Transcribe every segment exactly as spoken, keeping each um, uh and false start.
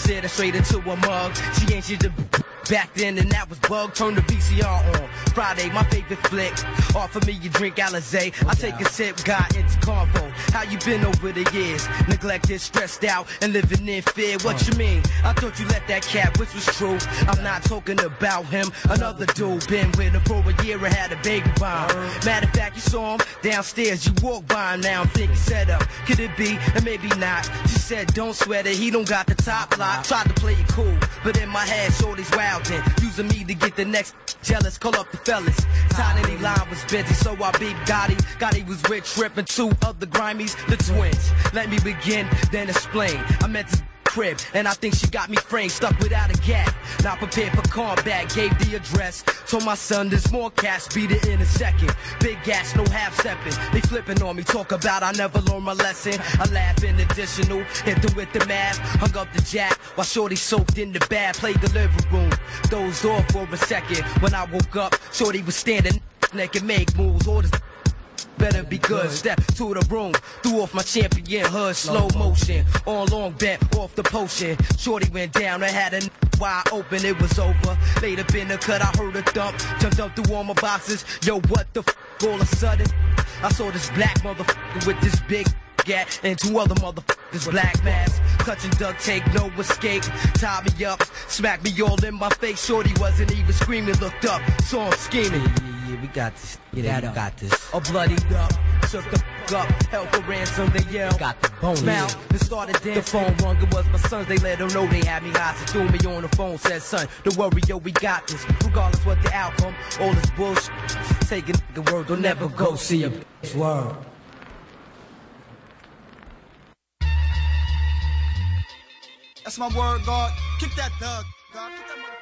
Said her straight into a mug. She ain't shit to back then, and that was bug. Turn the V C R on. Friday, my favorite flick. Offer me a drink, Alizé. I take a sip, got into convo. How you been over the years? Neglected, stressed out, and living in fear. What you mean? I thought you let that cat, which was true. I'm not talking about him. Another dude been with him for a year and had a baby bomb. Matter of fact, you saw him downstairs. You walk by him now. I'm thinking set up. Could it be? And maybe not. She said, don't sweat it. He don't got the top lock. Tried to play it cool, but in my head, shorty's wildin'. Using me to get the next jealous. Call up the fellas. Tiny line was busy, so I beat Gotti. Gotti was rich, tripping two other grimies, the twins. Let me begin, then explain. I meant to crib, and I think she got me framed, stuck without a gap. Not prepared for combat, gave the address. Told my son there's more cats, beat it in a second. Big gas, no half stepping. They flipping on me, talk about I never learned my lesson. I laugh in additional, hit them with the math. Hung up the jack while shorty soaked in the bath. Played the living room, dozed off for a second. When I woke up, shorty was standing naked, make moves, orders. Better be good, step to the room, threw off my champion hood, slow motion, on long bent off the potion. Shorty went down, I had a wide open, it was over. Laid up in the cut, I heard a thump, jumped up through all my boxes. Yo, what the f? All of a sudden, I saw this black motherfucker with this big gat and two other motherfuckers, black mask, touching duct tape, no escape. Tied me up, smacked me all in my face. Shorty wasn't even screaming, looked up, saw him scheming. Yeah, we got this. Yeah, we got this. All bloodied up, shook the f*** up, held for ransom, they yelled. Got the bone. Found and started dancing. The phone rung, it was my sons, they let them know they had me hostage. Threw me on the phone, said, son, don't worry, yo, we got this. Regardless what the outcome, all this bullshit. Taking the word, don't never go see a bitch word. That's my word, God. Kick that thug. God, kick that motherfucker.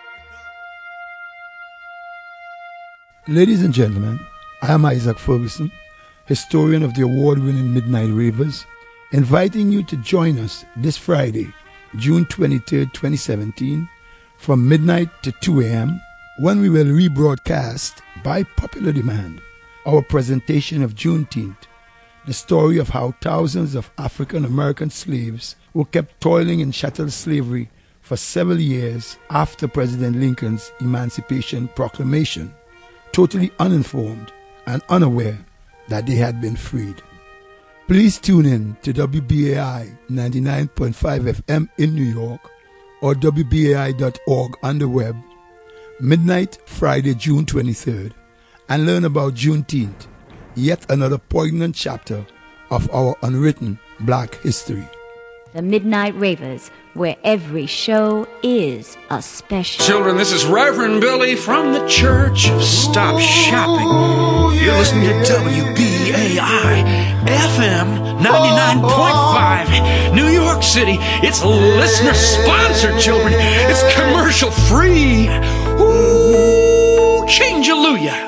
Ladies and gentlemen, I am Isaac Ferguson, historian of the award-winning Midnight Ravers, inviting you to join us this Friday, June twenty-third, twenty seventeen, from midnight to two a.m., when we will rebroadcast, by popular demand, our presentation of Juneteenth, the story of how thousands of African-American slaves were kept toiling in chattel slavery for several years after President Lincoln's Emancipation Proclamation, totally uninformed and unaware that they had been freed. Please tune in to W B A I ninety-nine point five F M in New York or W B A I dot org on the web, midnight Friday, June twenty-third, and learn about Juneteenth, yet another poignant chapter of our unwritten black history. The Midnight Ravers, where every show is a special. Children, this is Reverend Billy from the Church of Stop Shopping. You're listening to W B A I F M ninety-nine point five, New York City. It's listener-sponsored, children. It's commercial-free. Ooh, change-a-luya.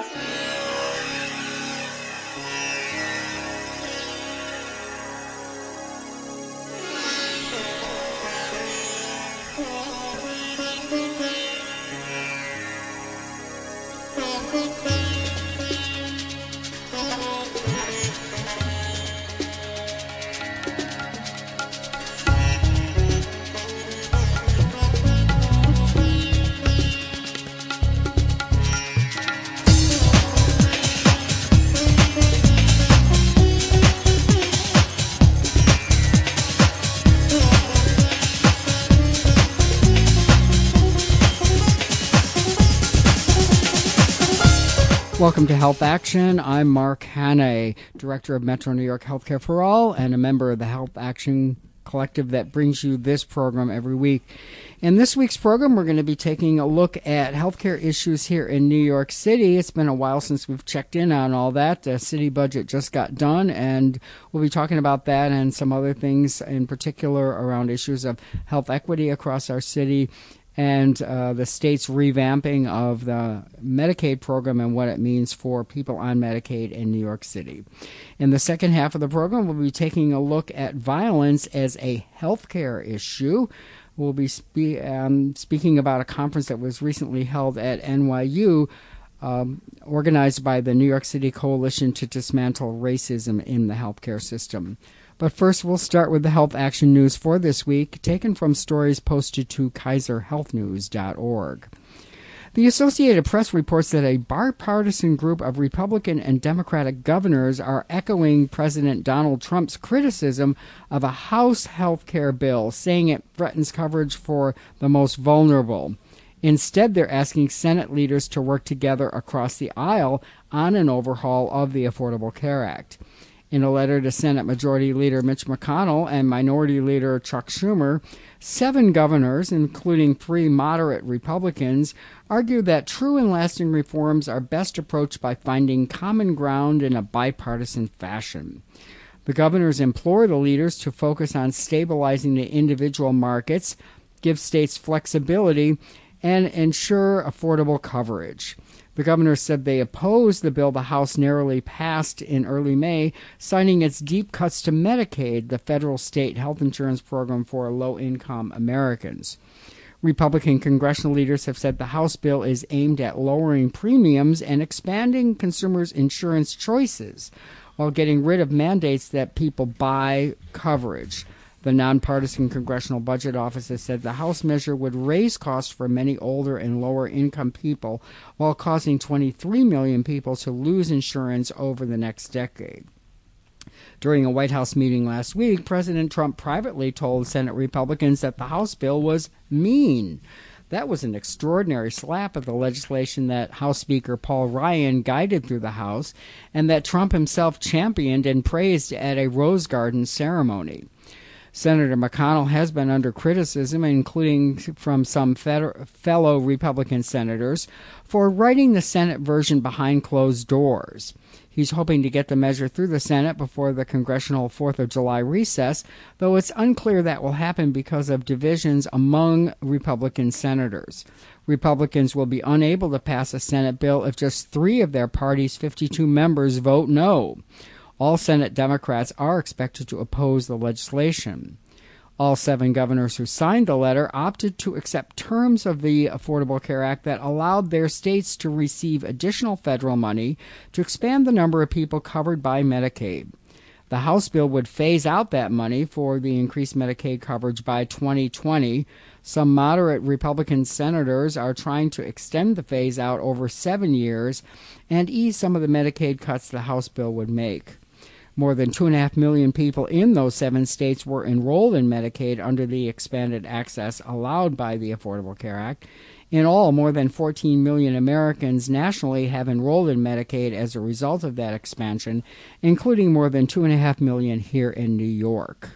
Welcome to Health Action. I'm Mark Hanna, Director of Metro New York Healthcare for All and a member of the Health Action Collective that brings you this program every week. In this week's program, we're going to be taking a look at healthcare issues here in New York City. It's been a while since we've checked in on all that. The city budget just got done, and we'll be talking about that and some other things, in particular around issues of health equity across our city and uh, the state's revamping of the Medicaid program and what it means for people on Medicaid in New York City. In the second half of the program, we'll be taking a look at violence as a healthcare issue. We'll be spe- um, speaking about a conference that was recently held at N Y U, um, organized by the New York City Coalition to Dismantle Racism in the Healthcare System. But first, we'll start with the health action news for this week, taken from stories posted to kaiser health news dot org. The Associated Press reports that a bipartisan group of Republican and Democratic governors are echoing President Donald Trump's criticism of a House health care bill, saying it threatens coverage for the most vulnerable. Instead, they're asking Senate leaders to work together across the aisle on an overhaul of the Affordable Care Act. In a letter to Senate Majority Leader Mitch McConnell and Minority Leader Chuck Schumer, seven governors, including three moderate Republicans, argue that true and lasting reforms are best approached by finding common ground in a bipartisan fashion. The governors implore the leaders to focus on stabilizing the individual markets, give states flexibility, and ensure affordable coverage. The governor said they opposed the bill the House narrowly passed in early May, citing its deep cuts to Medicaid, the federal state health insurance program for low-income Americans. Republican congressional leaders have said the House bill is aimed at lowering premiums and expanding consumers' insurance choices, while getting rid of mandates that people buy coverage. The nonpartisan Congressional Budget Office has said the House measure would raise costs for many older and lower-income people while causing twenty-three million people to lose insurance over the next decade. During a White House meeting last week, President Trump privately told Senate Republicans that the House bill was mean. That was an extraordinary slap at the legislation that House Speaker Paul Ryan guided through the House and that Trump himself championed and praised at a Rose Garden ceremony. Senator McConnell has been under criticism, including from some fed- fellow Republican senators, for writing the Senate version behind closed doors. He's hoping to get the measure through the Senate before the congressional fourth of July recess, though it's unclear that will happen because of divisions among Republican senators. Republicans will be unable to pass a Senate bill if just three of their party's fifty-two members vote no. All Senate Democrats are expected to oppose the legislation. All seven governors who signed the letter opted to accept terms of the Affordable Care Act that allowed their states to receive additional federal money to expand the number of people covered by Medicaid. The House bill would phase out that money for the increased Medicaid coverage by twenty twenty. Some moderate Republican senators are trying to extend the phase out over seven years and ease some of the Medicaid cuts the House bill would make. More than two and a half million people in those seven states were enrolled in Medicaid under the expanded access allowed by the Affordable Care Act. In all, more than fourteen million Americans nationally have enrolled in Medicaid as a result of that expansion, including more than two and a half million here in New York.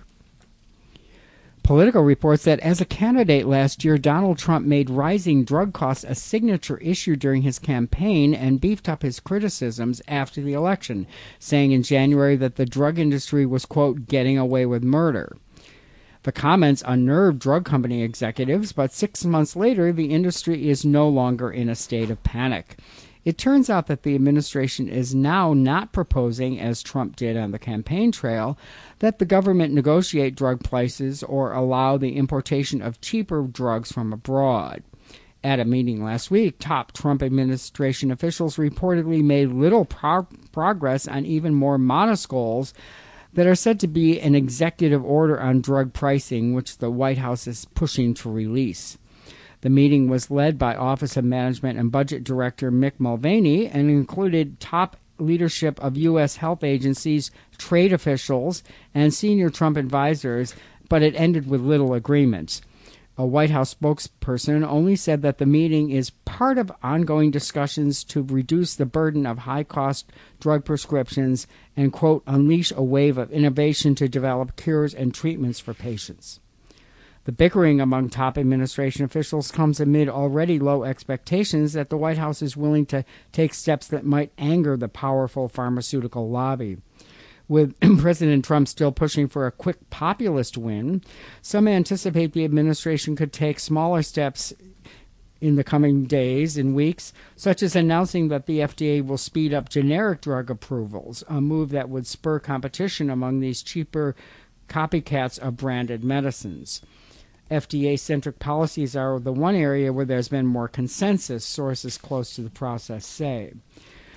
Politico reports that as a candidate last year, Donald Trump made rising drug costs a signature issue during his campaign and beefed up his criticisms after the election, saying in January that the drug industry was, quote, getting away with murder. The comments unnerved drug company executives, but six months later, the industry is no longer in a state of panic. It turns out that the administration is now not proposing, as Trump did on the campaign trail, that the government negotiate drug prices or allow the importation of cheaper drugs from abroad. At a meeting last week, top Trump administration officials reportedly made little pro- progress on even more modest goals that are said to be an executive order on drug pricing, which the White House is pushing to release. The meeting was led by Office of Management and Budget Director Mick Mulvaney and included top leadership of U S health agencies, trade officials, and senior Trump advisors, but it ended with little agreement. A White House spokesperson only said that the meeting is part of ongoing discussions to reduce the burden of high-cost drug prescriptions and, quote, unleash a wave of innovation to develop cures and treatments for patients. The bickering among top administration officials comes amid already low expectations that the White House is willing to take steps that might anger the powerful pharmaceutical lobby. With President Trump still pushing for a quick populist win, some anticipate the administration could take smaller steps in the coming days and weeks, such as announcing that the F D A will speed up generic drug approvals, a move that would spur competition among these cheaper copycats of branded medicines. F D A-centric policies are the one area where there's been more consensus, sources close to the process say.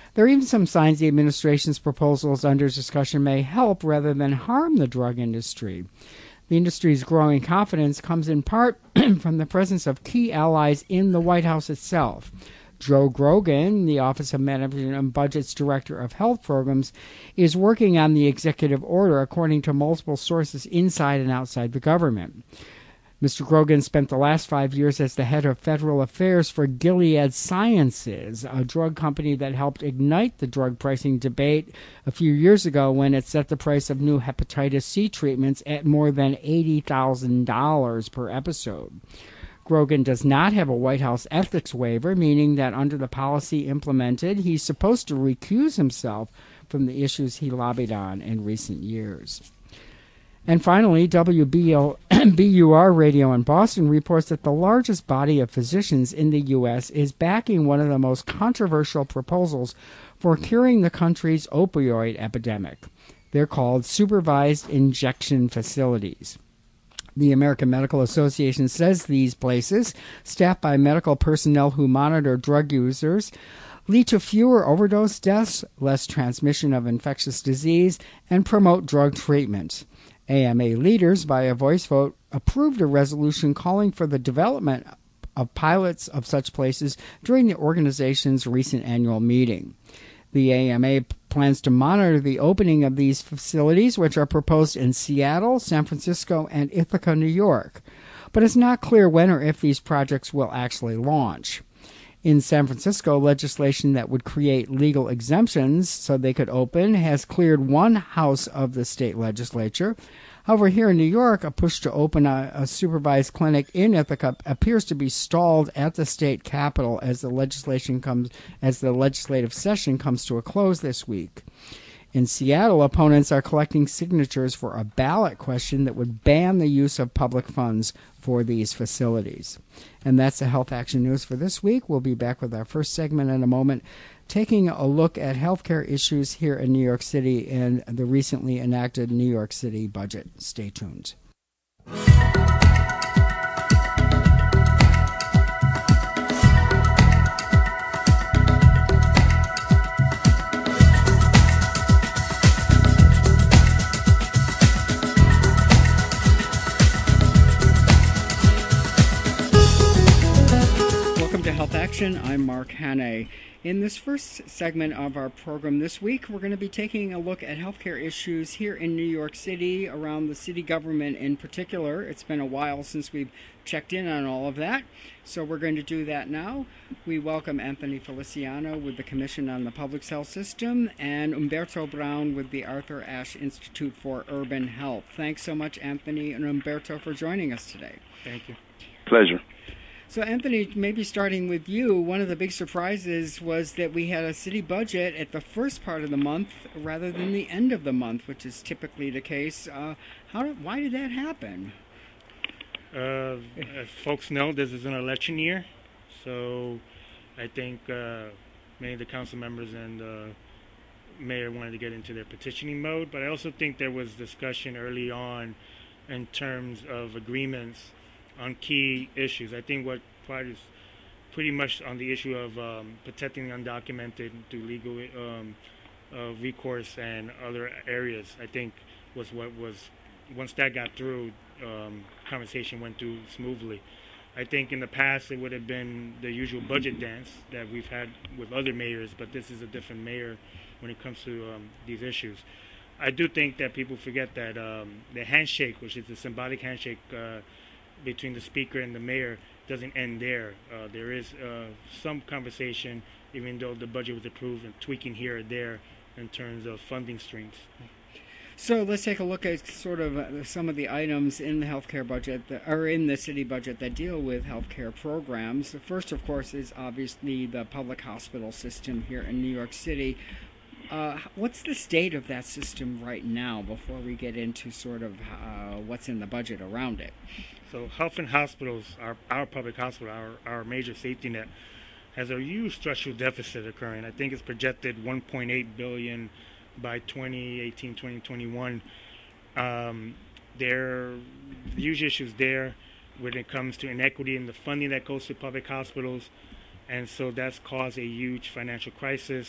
There are even some signs the administration's proposals under discussion may help rather than harm the drug industry. The industry's growing confidence comes in part from the presence of key allies in the White House itself. Joe Grogan, the Office of Management and Budget's Director of Health Programs, is working on the executive order according to multiple sources inside and outside the government. Mister Grogan spent the last five years as the head of federal affairs for Gilead Sciences, a drug company that helped ignite the drug pricing debate a few years ago when it set the price of new hepatitis C treatments at more than eighty thousand dollars per episode. Grogan does not have a White House ethics waiver, meaning that under the policy implemented, he's supposed to recuse himself from the issues he lobbied on in recent years. And finally, W B U R Radio in Boston reports that the largest body of physicians in the U S is backing one of the most controversial proposals for curing the country's opioid epidemic. They're called supervised injection facilities. The American Medical Association says these places, staffed by medical personnel who monitor drug users, lead to fewer overdose deaths, less transmission of infectious disease, and promote drug treatment. A M A leaders, by a voice vote, approved a resolution calling for the development of pilots of such places during the organization's recent annual meeting. The A M A plans to monitor the opening of these facilities, which are proposed in Seattle, San Francisco, and Ithaca, New York. But it's not clear when or if these projects will actually launch. In San Francisco, legislation that would create legal exemptions so they could open has cleared one house of the state legislature. However, here in New York, a push to open a, a supervised clinic in Ithaca appears to be stalled at the state capitol as the legislation comes, as the legislative session comes to a close this week. In Seattle, opponents are collecting signatures for a ballot question that would ban the use of public funds for these facilities. And that's the Health Action News for this week. We'll be back with our first segment in a moment, taking a look at healthcare issues here in New York City and the recently enacted New York City budget. Stay tuned. Health Action. I'm Mark Hannay. In this first segment of our program this week, we're going to be taking a look at healthcare issues here in New York City, around the city government in particular. It's been a while since we've checked in on all of that, so we're going to do that now. We welcome Anthony Feliciano with the Commission on the Public Health System and Umberto Brown with the Arthur Ashe Institute for Urban Health. Thanks so much, Anthony and Umberto, for joining us today. Thank you. Pleasure. So, Anthony, maybe starting with you, one of the big surprises was that we had a city budget at the first part of the month rather than the end of the month, which is typically the case. Uh, how? Why did that happen? Uh, as folks know, this is an election year, so I think uh, many of the council members and uh, mayor wanted to get into their petitioning mode, but I also think there was discussion early on in terms of agreements on key issues. I think what part is pretty much on the issue of um, protecting the undocumented through legal um, uh, recourse and other areas, I think was what was, once that got through, um, conversation went through smoothly. I think in the past it would have been the usual budget dance that we've had with other mayors, but this is a different mayor when it comes to um, these issues. I do think that people forget that um, the handshake, which is the symbolic handshake uh, between the speaker and the mayor, doesn't end there. Uh, there is uh, some conversation, even though the budget was approved, and tweaking here or there in terms of funding streams. So let's take a look at sort of uh, some of the items in the healthcare budget, that, or in the city budget, that deal with healthcare programs. The first, of course, is obviously the public hospital system here in New York City. Uh, what's the state of that system right now before we get into sort of uh, what's in the budget around it? So health and hospitals, our, our public hospital, our, our major safety net, has a huge structural deficit occurring. I think it's projected one point eight billion dollars by twenty eighteen, twenty twenty-one. Um, there are huge issues there when it comes to inequity in the funding that goes to public hospitals, and so that's caused a huge financial crisis.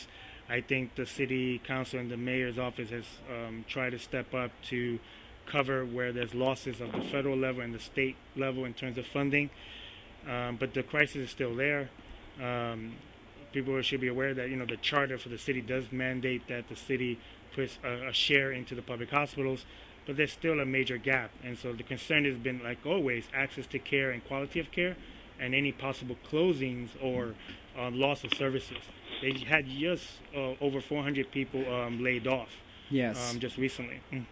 I think the city council and the mayor's office has um, tried to step up to cover where there's losses of the federal level and the state level in terms of funding. Um, but the crisis is still there. Um, people should be aware that, you know, the charter for the city does mandate that the city puts a, a share into the public hospitals, but there's still a major gap. And so the concern has been, like always, access to care and quality of care, and any possible closings or uh, loss of services. They had just uh, over four hundred people um, laid off. Yes. Um, just recently. Mm.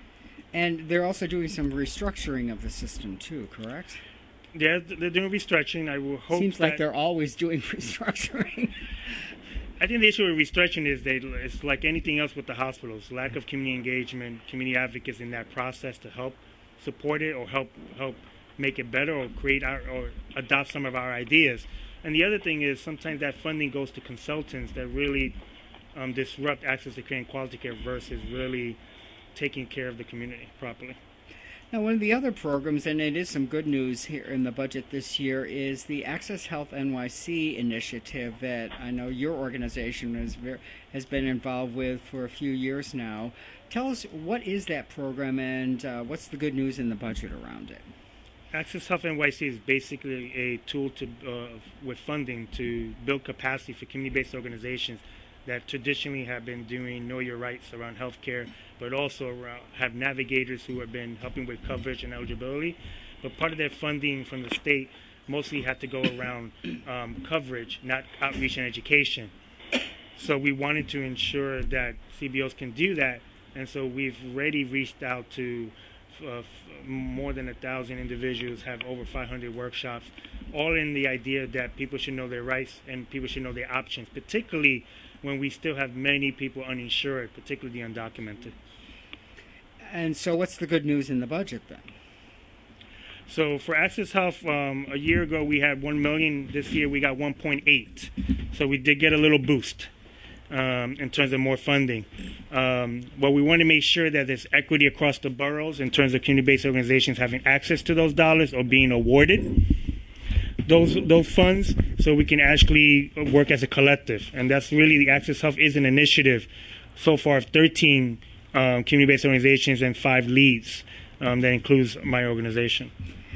And they're also doing some restructuring of the system too, correct? Yeah, they're doing restructuring. I will hope. Seems that, like they're always doing restructuring. I think the issue with restructuring is they it's like anything else with the hospitals: lack of community engagement, community advocates in that process to help support it or help help make it better or create our or adopt some of our ideas. And the other thing is sometimes that funding goes to consultants that really um, disrupt access to care and quality care versus really taking care of the community properly. Now, one of the other programs, and it is some good news here in the budget this year, is the Access Health N Y C initiative that I know your organization has, very, has been involved with for a few years now. Tell us, what is that program, and uh, what's the good news in the budget around it? Access Health N Y C is basically a tool to, uh, with funding to build capacity for community-based organizations that traditionally have been doing know your rights around healthcare, but also around, have navigators who have been helping with coverage and eligibility. But part of their funding from the state mostly had to go around um, coverage, not outreach and education. So we wanted to ensure that C B Os can do that, and so we've already reached out to uh, more than a thousand individuals, have over five hundred workshops, all in the idea that people should know their rights and people should know their options, particularly when we still have many people uninsured, particularly the undocumented. And so what's the good news in the budget then? So for Access Health, um, a year ago we had one million. This year we got one point eight. So we did get a little boost um, in terms of more funding. Um, but we want to make sure that there's equity across the boroughs in terms of community-based organizations having access to those dollars or being awarded those those funds, so we can actually work as a collective. And that's really, the Access Health is an initiative so far of thirteen um, community-based organizations and five leads. Um, that includes my organization.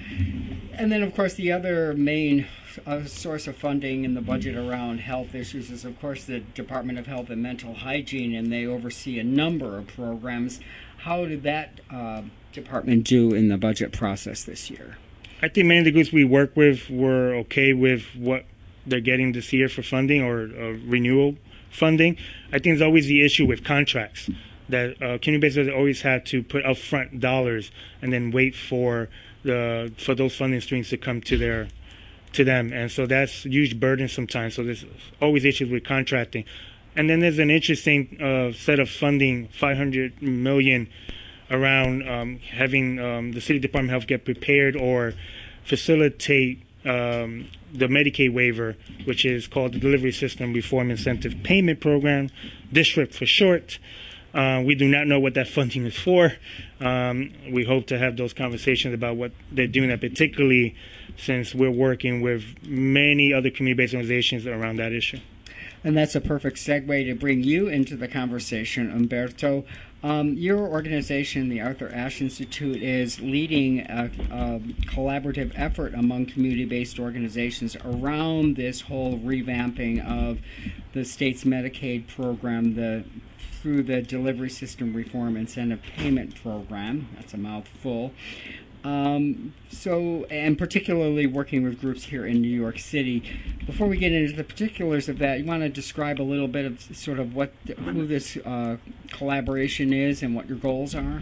And then, of course, the other main uh, source of funding in the budget around health issues is, of course, the Department of Health and Mental Hygiene, and they oversee a number of programs. How did that uh, department do in the budget process this year? I think many of the groups we work with were okay with what they're getting this year for funding or uh, renewal funding. I think there's always the issue with contracts, that uh, community-based organizations always had to put upfront dollars and then wait for the for those funding streams to come to their to them, and so that's a huge burden sometimes. So there's always issues with contracting, and then there's an interesting uh, set of funding, five hundred million, around um, having um, the City Department of Health get prepared or facilitate um, the Medicaid waiver, which is called the Delivery System Reform Incentive Payment Program, DSRIP for short. Uh, we do not know what that funding is for. Um, we hope to have those conversations about what they're doing, that particularly since we're working with many other community-based organizations around that issue. And that's a perfect segue to bring you into the conversation, Umberto. Um, your organization, the Arthur Ashe Institute, is leading a, a collaborative effort among community-based organizations around this whole revamping of the state's Medicaid program, the through the Delivery System Reform Incentive Payment Program. That's a mouthful. Um, so, and particularly working with groups here in New York City. Before we get into the particulars of that, you want to describe a little bit of sort of what, who this uh, collaboration is and what your goals are?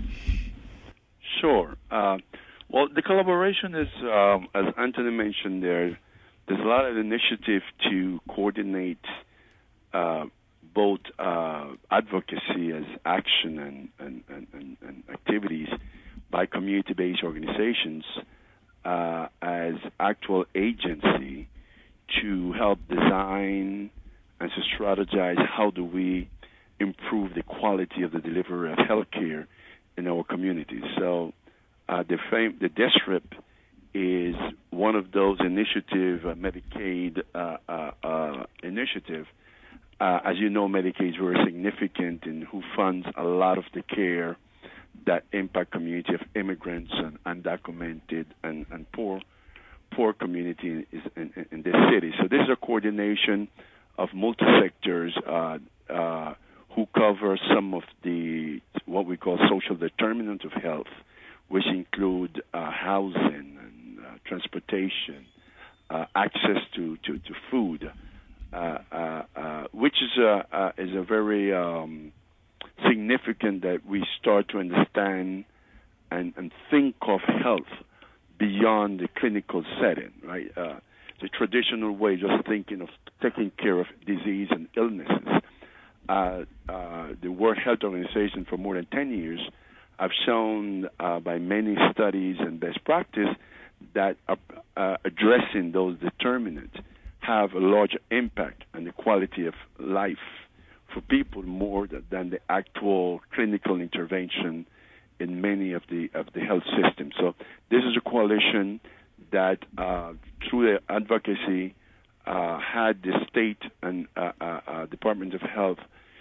Sure. Uh, well, the collaboration is, um, as Anthony mentioned there, there's a lot of initiative to coordinate uh, both uh, advocacy as action and, and, and, and, and activities by community-based organizations uh, as actual agency to help design and to strategize how do we improve the quality of the delivery of healthcare in our communities. So uh, the, fam- the DSRIP is one of those initiative, uh, Medicaid uh, uh, uh, initiative Uh, as you know, Medicaid is very significant in who funds a lot of the care that impact community of immigrants and undocumented and, and poor poor community in, in, in this city. So this is a coordination of multi-sectors uh, uh, who cover some of the what we call social determinants of health, which include uh, housing and uh, transportation, uh, access to, to, to food, uh, uh, uh, which is a, uh, is a very um, significant that we start to understand and, and think of health beyond the clinical setting, right? Uh, the traditional way, just thinking of taking care of disease and illnesses. Uh, uh, the World Health Organization for more than ten years have shown uh, by many studies and best practice that uh, uh, addressing those determinants have a larger impact on the quality of life for people more than the actual clinical intervention in many of the of the health systems. So this is a coalition that, uh, through their advocacy, uh, had the state and uh, uh, uh, Department of Health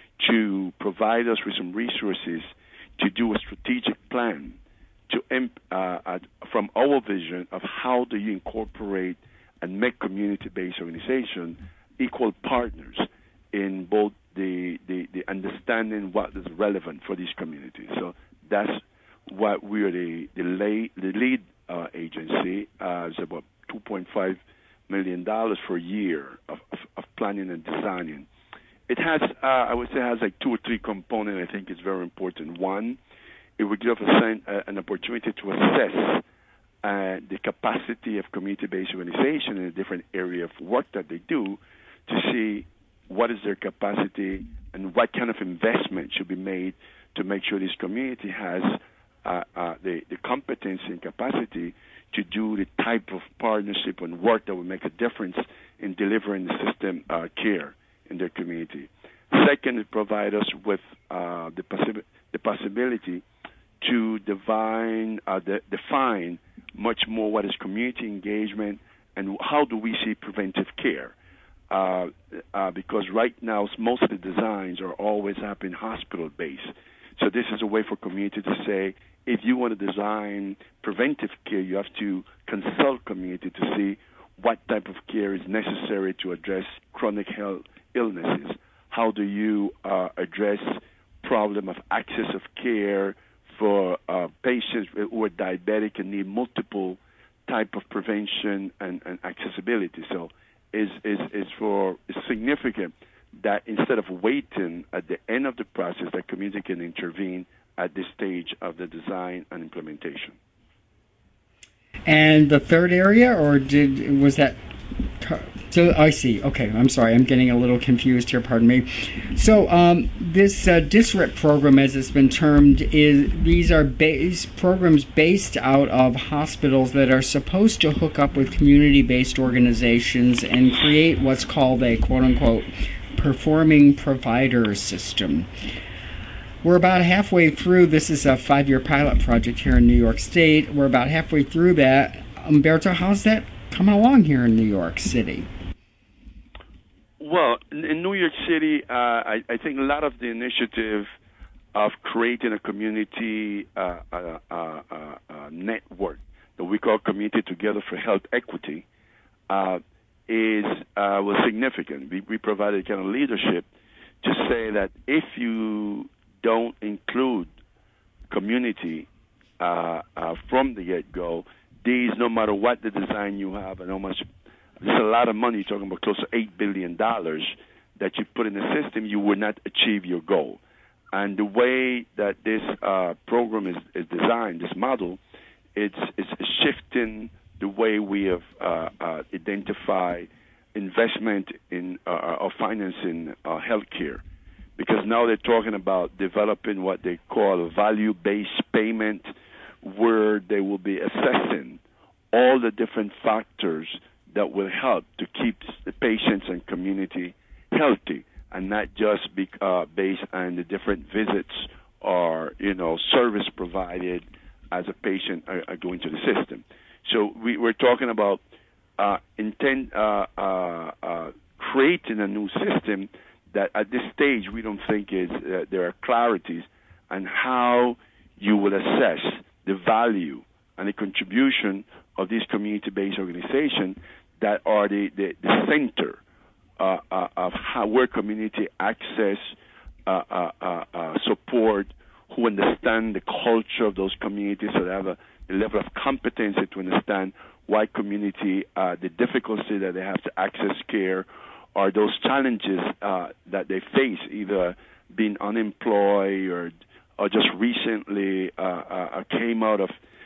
to provide us with some resources to do a strategic plan to imp, uh, uh, from our vision of how do you incorporate and make community-based organization equal partners in both the, the, the understanding what is relevant for these communities. So that's what we are the the, lay, the lead uh, agency. Uh, it's about two point five million dollars for a year of, of, of planning and designing. It has, uh, I would say, it has like two or three components. I think is very important. One, it would give us an, uh, an opportunity to assess uh, the capacity of community-based organization in a different area of work that they do to see what is their capacity and what kind of investment should be made to make sure this community has uh, uh, the, the competence and capacity to do the type of partnership and work that will make a difference in delivering the system uh, care in their community. Second, it provides us with uh, the, possi- the possibility to divine, uh, de- define much more what is community engagement and how do we see preventive care. Uh, uh, because right now, most of the designs are always happening hospital-based. So this is a way for community to say, if you want to design preventive care, you have to consult community to see what type of care is necessary to address chronic health illnesses. How do you uh, address problem of access of care for uh, patients who are diabetic and need multiple type of prevention and, and accessibility? So is is is for is significant that instead of waiting at the end of the process, that community can intervene at this stage of the design and implementation. And the third area, or did was that? So I see. Okay, I'm sorry. I'm getting a little confused here. Pardon me. So um, this uh, D S R I P program, as it's been termed, is these are base programs based out of hospitals that are supposed to hook up with community-based organizations and create what's called a quote-unquote performing provider system. We're about halfway through. This is a five-year pilot project here in New York State. We're about halfway through that. Umberto, how's that coming along here in New York City? Well, in New York City, uh, I, I think a lot of the initiative of creating a community uh, uh, uh, uh, network that we call Community Together for Health Equity uh, is uh, was significant. We, we provided kind of leadership to say that if you don't include community uh, uh, from the get-go, these, no matter what the design you have and how much, there's a lot of money, you're talking about close to eight billion dollars that you put in the system, you will not achieve your goal. And the way that this uh, program is, is designed, this model, it's, it's shifting the way we have uh, uh, identified investment in uh, or financing uh, healthcare. Because now they're talking about developing what they call a value-based payment, where they will be assessing all the different factors that will help to keep the patients and community healthy, and not just be uh, based on the different visits or, you know, service provided as a patient are, are going to the system. So we, we're talking about uh, intent, uh, uh, uh, creating a new system that at this stage we don't think is uh, there are clarities on how you will assess the value and the contribution of these community-based organizations that are the, the, the center uh, uh, of how where community access uh, uh, uh, uh, support, who understand the culture of those communities, so they have a, the level of competency to understand why community, uh, the difficulty that they have to access care, or those challenges uh, that they face, either being unemployed or or just recently uh, uh, came out of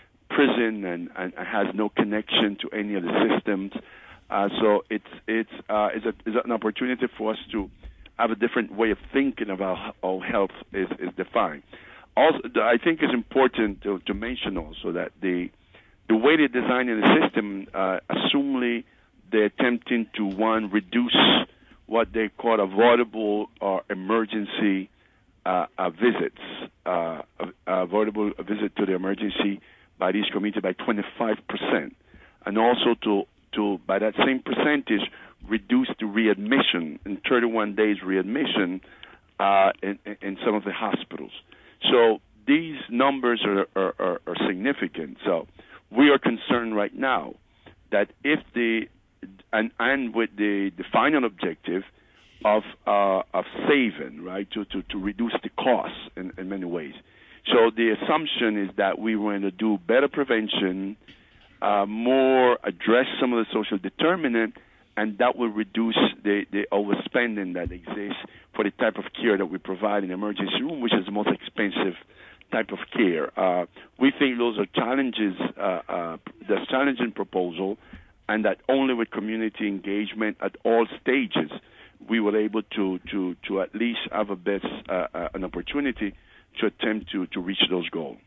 prison and, and has no connection to any of the systems. Uh, so it's it's uh, it's, a, it's an opportunity for us to have a different way of thinking about how health is, is defined. Also, I think it's important to, to mention also that the the way they're designing the system, uh, assumingly they're attempting to, one, reduce what they call avoidable or emergency uh, uh, visits, uh, uh, avoidable visit to the emergency by these communities by twenty-five percent, and also to, to by that same percentage, reduce the readmission in thirty-one days readmission uh, in, in some of the hospitals. So these numbers are, are, are, are significant. So we are concerned right now that if the and and with the, the final objective of uh, of saving, right, to, to, to reduce the costs in, in many ways. So the assumption is that we want to do better prevention, uh, more address some of the social determinant, and that will reduce the, the overspending that exists for the type of care that we provide in the emergency room, which is the most expensive type of care. Uh, we think those are challenges, uh, uh, that's challenging proposal, and that only with community engagement at all stages we were able to, to, to at least have a best uh, uh, an opportunity to attempt to, to reach those goals.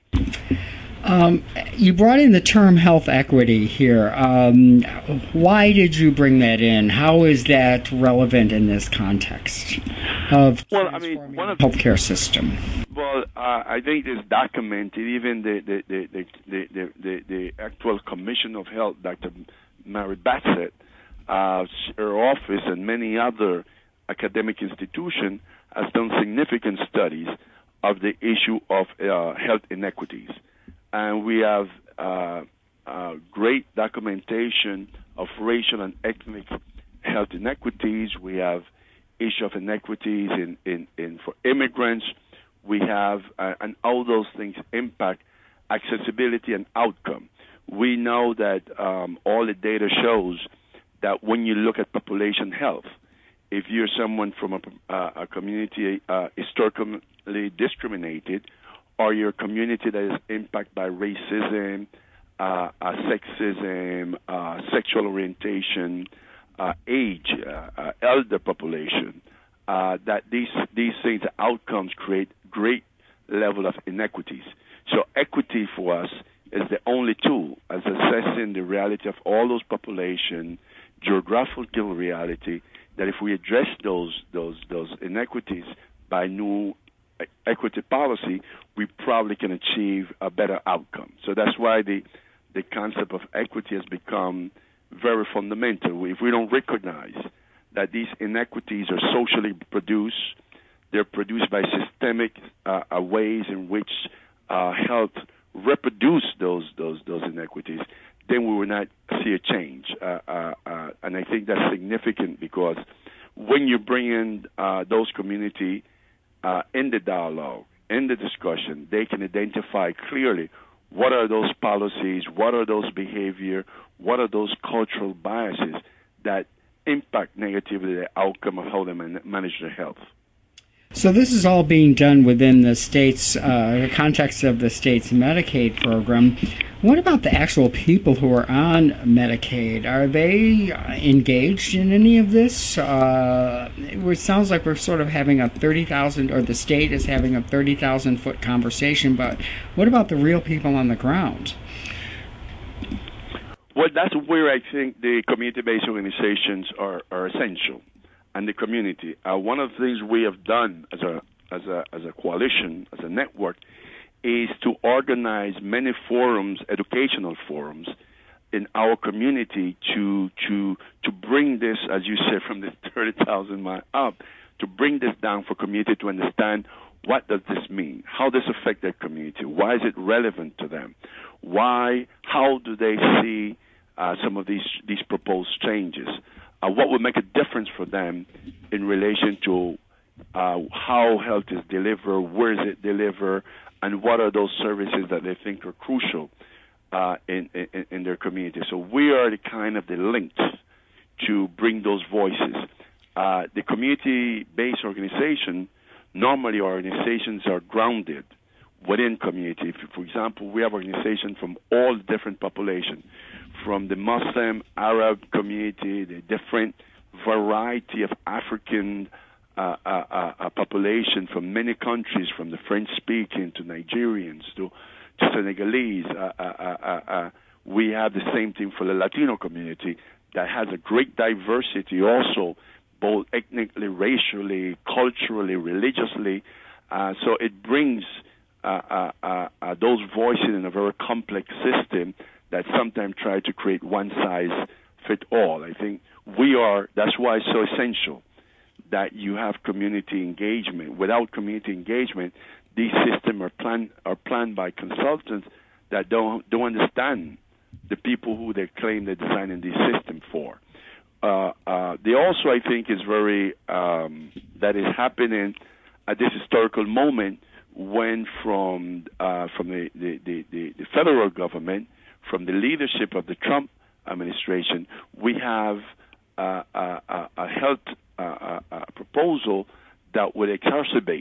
Um, you brought in the term health equity here. Um, why did you bring that in? How is that relevant in this context of well, I mean, one of the healthcare system? Well, uh, I think it's documented. Even the the, the, the, the, the, the actual Commission of Health, Doctor Mary Bassett, uh, her office and many other academic institutions has done significant studies of the issue of uh, health inequities. And we have uh, uh, great documentation of racial and ethnic health inequities. We have issue of inequities in, in, in for immigrants. We have, uh, and all those things impact accessibility and outcome. We know that um, all the data shows that when you look at population health, if you're someone from a, uh, a community uh, historically discriminated, or your community that is impacted by racism, uh, uh, sexism, uh, sexual orientation, uh, age, uh, uh, elder population, uh, that these these things, outcomes create great level of inequities. So equity for us is the only tool as assessing the reality of all those population, geographical reality, that if we address those those those inequities by new equity policy, we probably can achieve a better outcome. So that's why the the concept of equity has become very fundamental. If we don't recognize that these inequities are socially produced, they're produced by systemic uh, ways in which uh, health reproduce those those those inequities, then we will not see a change. Uh, uh, uh, and I think that's significant because when you bring in uh, those community uh, in the dialogue, in the discussion, they can identify clearly what are those policies, what are those behavior, what are those cultural biases that impact negatively the outcome of how they man- manage their health. So this is all being done within the state's uh, the context of the state's Medicaid program. What about the actual people who are on Medicaid? Are they engaged in any of this? Uh, it sounds like we're sort of having a thirty thousand, or the state is having a thirty thousand foot conversation, but what about the real people on the ground? Well, that's where I think the community-based organizations are, are essential. And the community. Uh, one of the things we have done as a as a as a coalition, as a network, is to organize many forums, educational forums, in our community to to to bring this, as you said, from the thirty thousand mile up to bring this down for community to understand what does this mean? How does this affect their community? Why is it relevant to them? Why? How do they see uh, some of these these proposed changes? Uh, what would make a difference for them in relation to uh, how health is delivered, where is it delivered, and what are those services that they think are crucial uh, in, in in their community? So we are the kind of the links to bring those voices. Uh, the community-based organization. Normally, organizations are grounded within community. For example, we have organizations from all different populations, from the Muslim, Arab community, the different variety of African uh, uh, uh, population from many countries, from the French-speaking to Nigerians to, to Senegalese. Uh, uh, uh, uh, we have the same thing for the Latino community that has a great diversity also, both ethnically, racially, culturally, religiously. Uh, so it brings uh, uh, uh, uh, those voices in a very complex system that sometimes try to create one size fit all. I think we are, that's why it's so essential that you have community engagement. Without community engagement, these systems are planned, are planned by consultants that don't, don't understand the people who they claim they're designing these systems for. Uh, uh, they also, I think, is very, um, that is happening at this historical moment when from uh, from the, the, the, the federal government, from the leadership of the Trump administration, we have uh, a, a health uh, a proposal that would exacerbate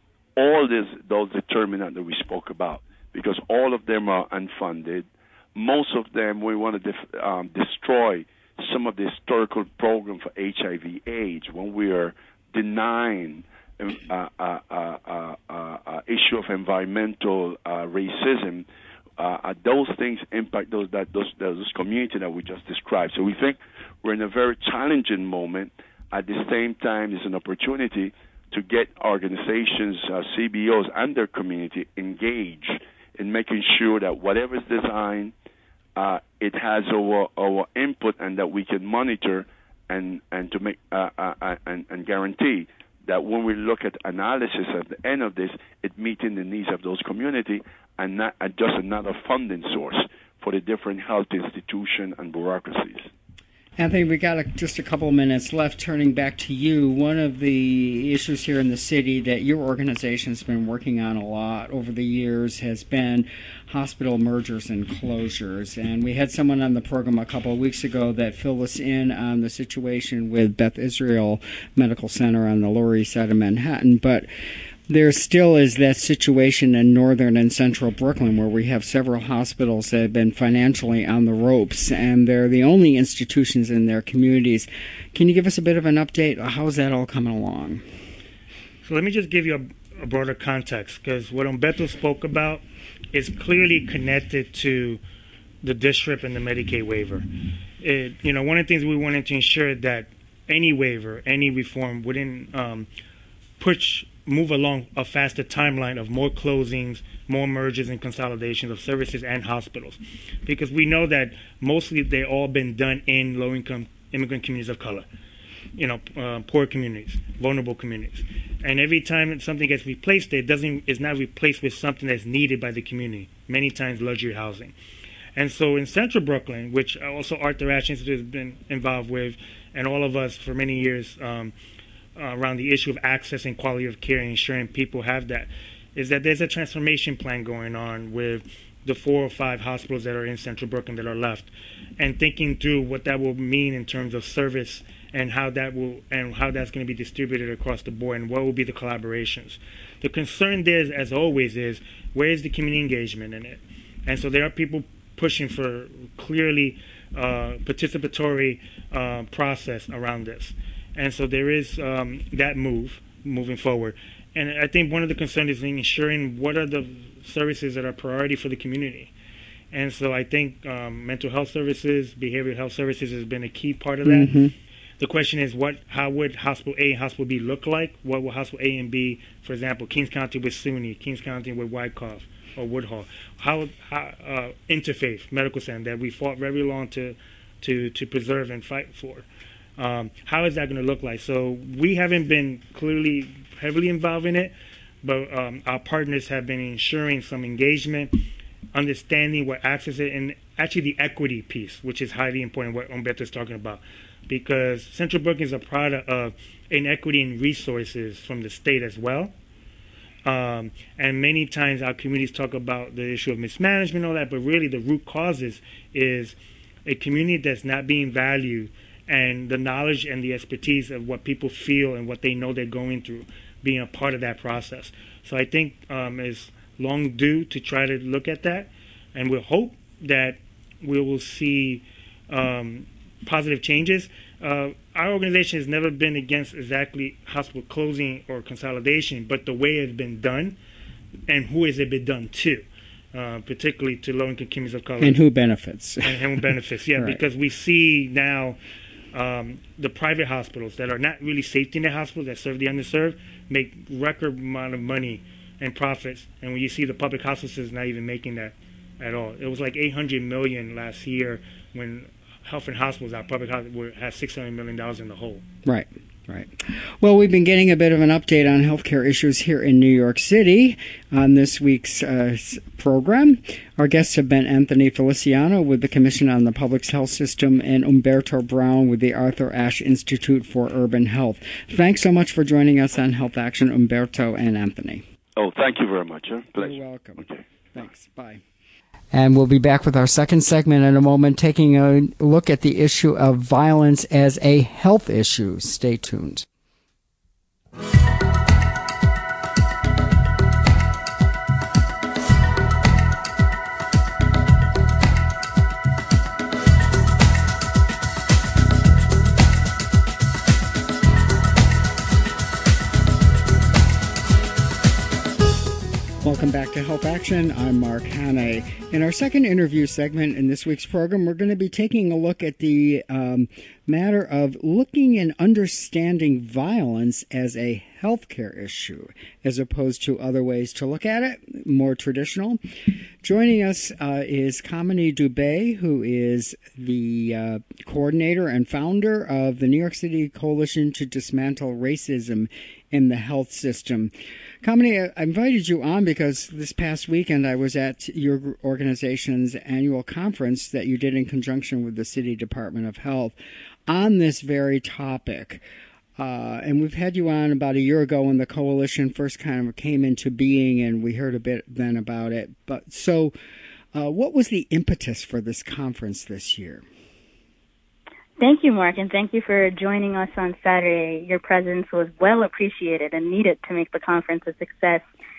all this, those determinants that we spoke about, because all of them are unfunded. Most of them, we want to def- um, destroy some of the historical program for H I V AIDS, when we are denying uh, uh, uh, uh, uh, issue of environmental uh, racism, uh, those things impact those that those those community that we just described. So we think we're in a very challenging moment. At the same time, it's an opportunity to get organizations, uh, C B Os, and their community engaged in making sure that whatever is designed, Uh, it has our, our input, and that we can monitor and and to make uh, uh, and, and guarantee that when we look at analysis at the end of this, it meeting the needs of those community and not uh, just another funding source for the different health institutions and bureaucracies. Anthony, we got a, just a couple of minutes left. Turning back to you, one of the issues here in the city that your organization's been working on a lot over the years has been hospital mergers and closures. And we had someone on the program a couple of weeks ago that filled us in on the situation with Beth Israel Medical Center on the Lower East Side of Manhattan. But there still is that situation in northern and central Brooklyn where we have several hospitals that have been financially on the ropes, and they're the only institutions in their communities. Can you give us a bit of an update? How's that all coming along? So let me just give you a, a broader context, because what Humberto spoke about is clearly connected to the district and the Medicaid waiver. It, you know, one of the things we wanted to ensure that any waiver, any reform wouldn't um, push move along a faster timeline of more closings, more mergers and consolidations of services and hospitals. Because we know that mostly they've all been done in low-income immigrant communities of color, you know, uh, poor communities, vulnerable communities. And every time something gets replaced, it doesn't, it's not replaced with something that's needed by the community, many times luxury housing. And so in Central Brooklyn, which also Arthur Ashe Institute has been involved with, and all of us for many years, um, Uh, around the issue of access and quality of care and ensuring people have that, is that there's a transformation plan going on with the four or five hospitals that are in Central Brooklyn that are left, and thinking through what that will mean in terms of service and how that will and how that's going to be distributed across the board, and what will be the collaborations. The concern there, is, as always, is where is the community engagement in it? And so there are people pushing for clearly uh, participatory uh, process around this. And so there is um, that move moving forward. And I think one of the concerns is ensuring what are the services that are priority for the community. And so I think um, mental health services, behavioral health services has been a key part of that. Mm-hmm. The question is, what? How would Hospital A and Hospital B look like? What will Hospital A and B, for example, Kings County with SUNY, Kings County with Wyckoff or Woodhull? How, how uh, Interfaith Medical Center that we fought very long to, to, to preserve and fight for. Um, how is that going to look like? So we haven't been clearly heavily involved in it, but um, our partners have been ensuring some engagement, understanding what access is, and actually the equity piece, which is highly important, what Humberto is talking about, because Central Brooklyn is a product of inequity in resources from the state as well. Um, and many times our communities talk about the issue of mismanagement and all that, but really the root causes is a community that's not being valued, and the knowledge and the expertise of what people feel and what they know they're going through being a part of that process. So I think um, it's long due to try to look at that, and we'll hope that we will see um, positive changes. Uh, our organization has never been against exactly hospital closing or consolidation, but the way it's been done and who has it been done to, uh, particularly to low-income communities of color. And who benefits. And who benefits, yeah, Right. because we see now um, the private hospitals that are not really safety net hospitals that serve the underserved make record amount of money and profits, and when you see the public hospitals not even making that at all. It was like eight hundred million dollars last year when Health and Hospitals, our public hospitals, had six hundred million dollars in the hole. Right, right. Well, we've been getting a bit of an update on healthcare issues here in New York City on this week's uh, program. Our guests have been Anthony Feliciano with the Commission on the Public Health System and Humberto Brown with the Arthur Ashe Institute for Urban Health. Thanks so much for joining us on Health Action, Humberto and Anthony. Oh, thank you very much. Huh? Pleasure. You're welcome. Okay. Thanks. Bye. And we'll be back with our second segment in a moment, taking a look at the issue of violence as a health issue. Stay tuned. Welcome back to Health Action. I'm Mark Hanna. In our second interview segment in this week's program, we're going to be taking a look at the um, matter of looking and understanding violence as a healthcare issue, as opposed to other ways to look at it, more traditional. Joining us uh, is Kamini Dubé, who is the uh, coordinator and founder of the New York City Coalition to Dismantle Racism in the Health System. Kamini, I invited you on because this past weekend I was at your organization's annual conference that you did in conjunction with the City Department of Health on this very topic. Uh, and we've had you on about a year ago when the coalition first kind of came into being, and we heard a bit then about it. But so uh, what was the impetus for this conference this year? Thank you, Mark, and thank you for joining us on Saturday. Your presence was well appreciated and needed to make the conference a success.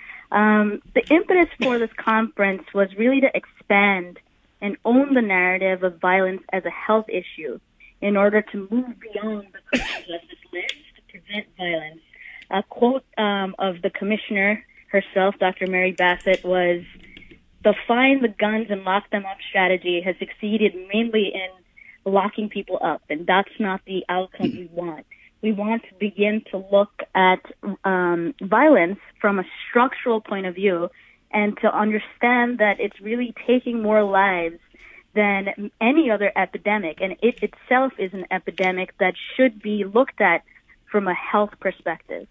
Um, the impetus for this conference was really to expand and own the narrative of violence as a health issue in order to move beyond the criminal justice lens to prevent violence. A quote um, of the commissioner herself, Doctor Mary Bassett, was, "The find the guns and lock them up strategy has succeeded mainly in locking people up, and that's not the outcome we want. We want to begin to look at um, violence from a structural point of view and to understand that it's really taking more lives than any other epidemic, and it itself is an epidemic that should be looked at from a health perspective."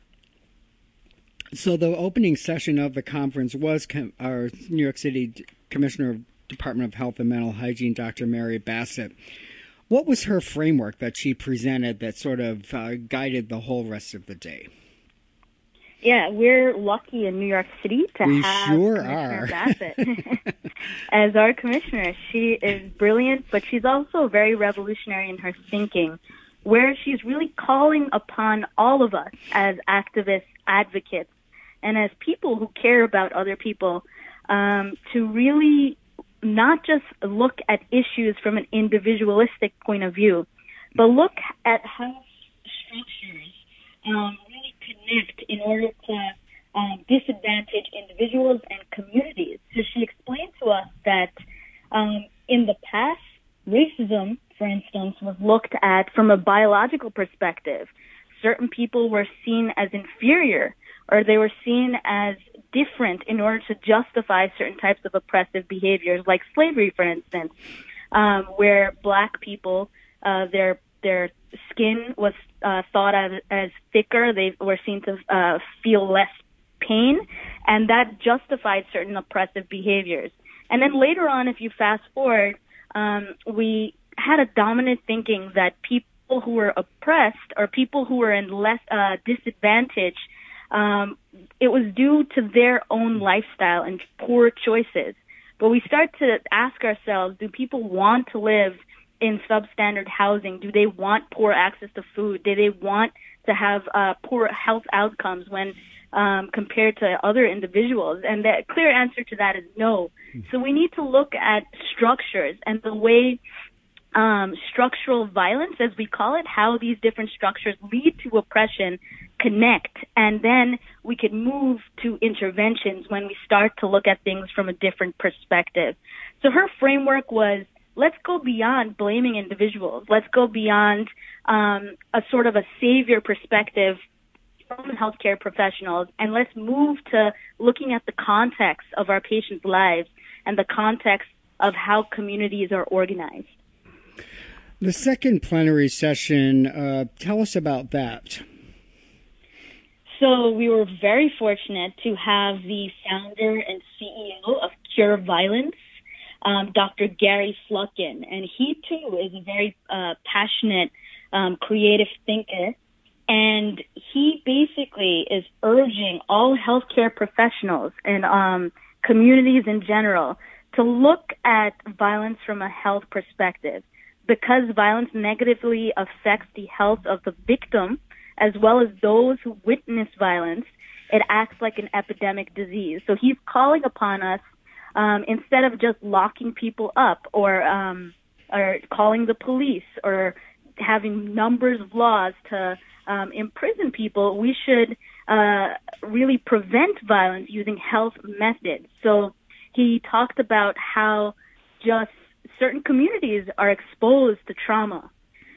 So the opening session of the conference was com- our New York City Commissioner of Department of Health and Mental Hygiene, Doctor Mary Bassett. What was her framework that she presented that sort of uh, guided the whole rest of the day? Yeah, we're lucky in New York City to we have sure Commissioner are. Bassett as our commissioner. She is brilliant, but she's also very revolutionary in her thinking, where she's really calling upon all of us as activists, advocates, and as people who care about other people um, to really not just look at issues from an individualistic point of view, but look at how structures um, really connect in order to um, disadvantage individuals and communities. So she explained to us that um, in the past, racism, for instance, was looked at from a biological perspective. Certain people were seen as inferior, or they were seen as different in order to justify certain types of oppressive behaviors, like slavery, for instance, um, where black people, uh, their their skin was uh, thought of as thicker. They were seen to uh, feel less pain, and that justified certain oppressive behaviors. And then later on, if you fast forward, um, we had a dominant thinking that people who were oppressed or people who were in less uh, disadvantage, um, it was due to their own lifestyle and poor choices. But we start to ask ourselves, do people want to live in substandard housing? Do they want poor access to food? Do they want to have uh, poor health outcomes when um, compared to other individuals? And the clear answer to that is no. So we need to look at structures and the way um, structural violence, as we call it, how these different structures lead to oppression, connect, and then we can move to interventions when we start to look at things from a different perspective. So her framework was, let's go beyond blaming individuals. Let's go beyond um, a sort of a savior perspective from healthcare professionals, and let's move to looking at the context of our patients' lives and the context of how communities are organized. The second plenary session, uh, tell us about that. So we were very fortunate to have the founder and C E O of Cure Violence, um, Doctor Gary Slutkin, and he too is a very uh, passionate, um, creative thinker, and he basically is urging all healthcare professionals and um, communities in general to look at violence from a health perspective, because violence negatively affects the health of the victim as well as those who witness violence. It acts like an epidemic disease. So he's calling upon us, um, instead of just locking people up or um, or calling the police or having numbers of laws to um, imprison people, we should uh, really prevent violence using health methods. So he talked about how just certain communities are exposed to trauma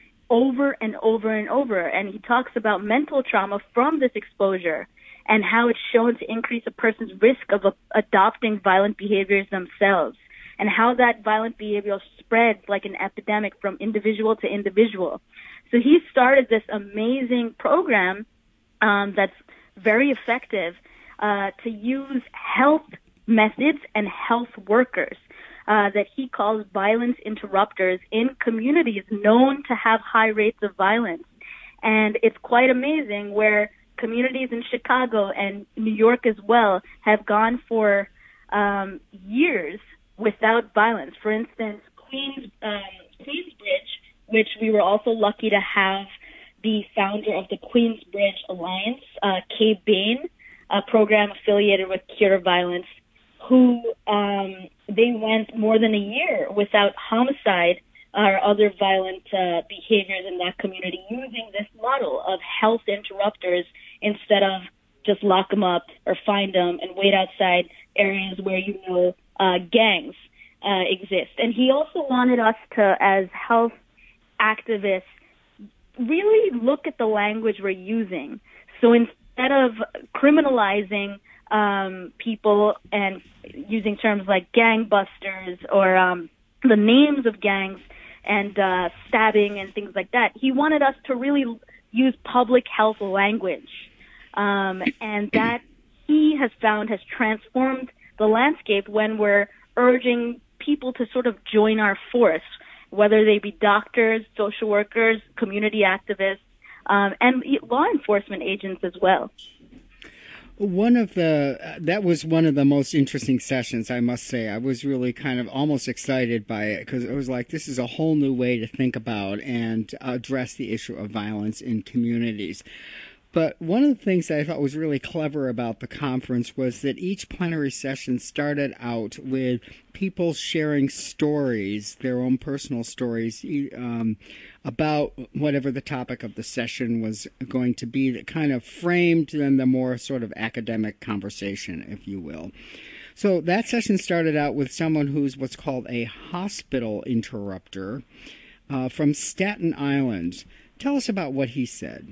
over and over and over. And he talks about mental trauma from this exposure and how it's shown to increase a person's risk of a, adopting violent behaviors themselves, and how that violent behavior spreads like an epidemic from individual to individual. So he started this amazing program um, that's very effective uh, to use health methods and health workers uh, that he calls violence interrupters in communities known to have high rates of violence. And it's quite amazing where communities in Chicago and New York as well have gone for um, years without violence. For instance, Queens, um, Queensbridge, which we were also lucky to have the founder of the Queensbridge Alliance, uh, Kay Bain, a program affiliated with Cure Violence, who um, they went more than a year without homicide or other violent uh, behaviors in that community, using this model of health interrupters instead of just lock them up or find them and wait outside areas where, you know, uh, gangs uh, exist. And he also wanted us to, as health activists, really look at the language we're using. So instead of criminalizing um, people and using terms like gangbusters or um, the names of gangs and uh, stabbing and things like that, he wanted us to really use public health language. Um, and that he has found has transformed the landscape when we're urging people to sort of join our force, whether they be doctors, social workers, community activists, um, and law enforcement agents as well. One of the, that was one of the most interesting sessions, I must say. I was really kind of almost excited by it because it was like, this is a whole new way to think about and address the issue of violence in communities. But one of the things that I thought was really clever about the conference was that each plenary session started out with people sharing stories, their own personal stories, um, about whatever the topic of the session was going to be, that kind of framed then the more sort of academic conversation, if you will. So that session started out with someone who's what's called a hospital interrupter uh, from Staten Island. Tell us about what he said.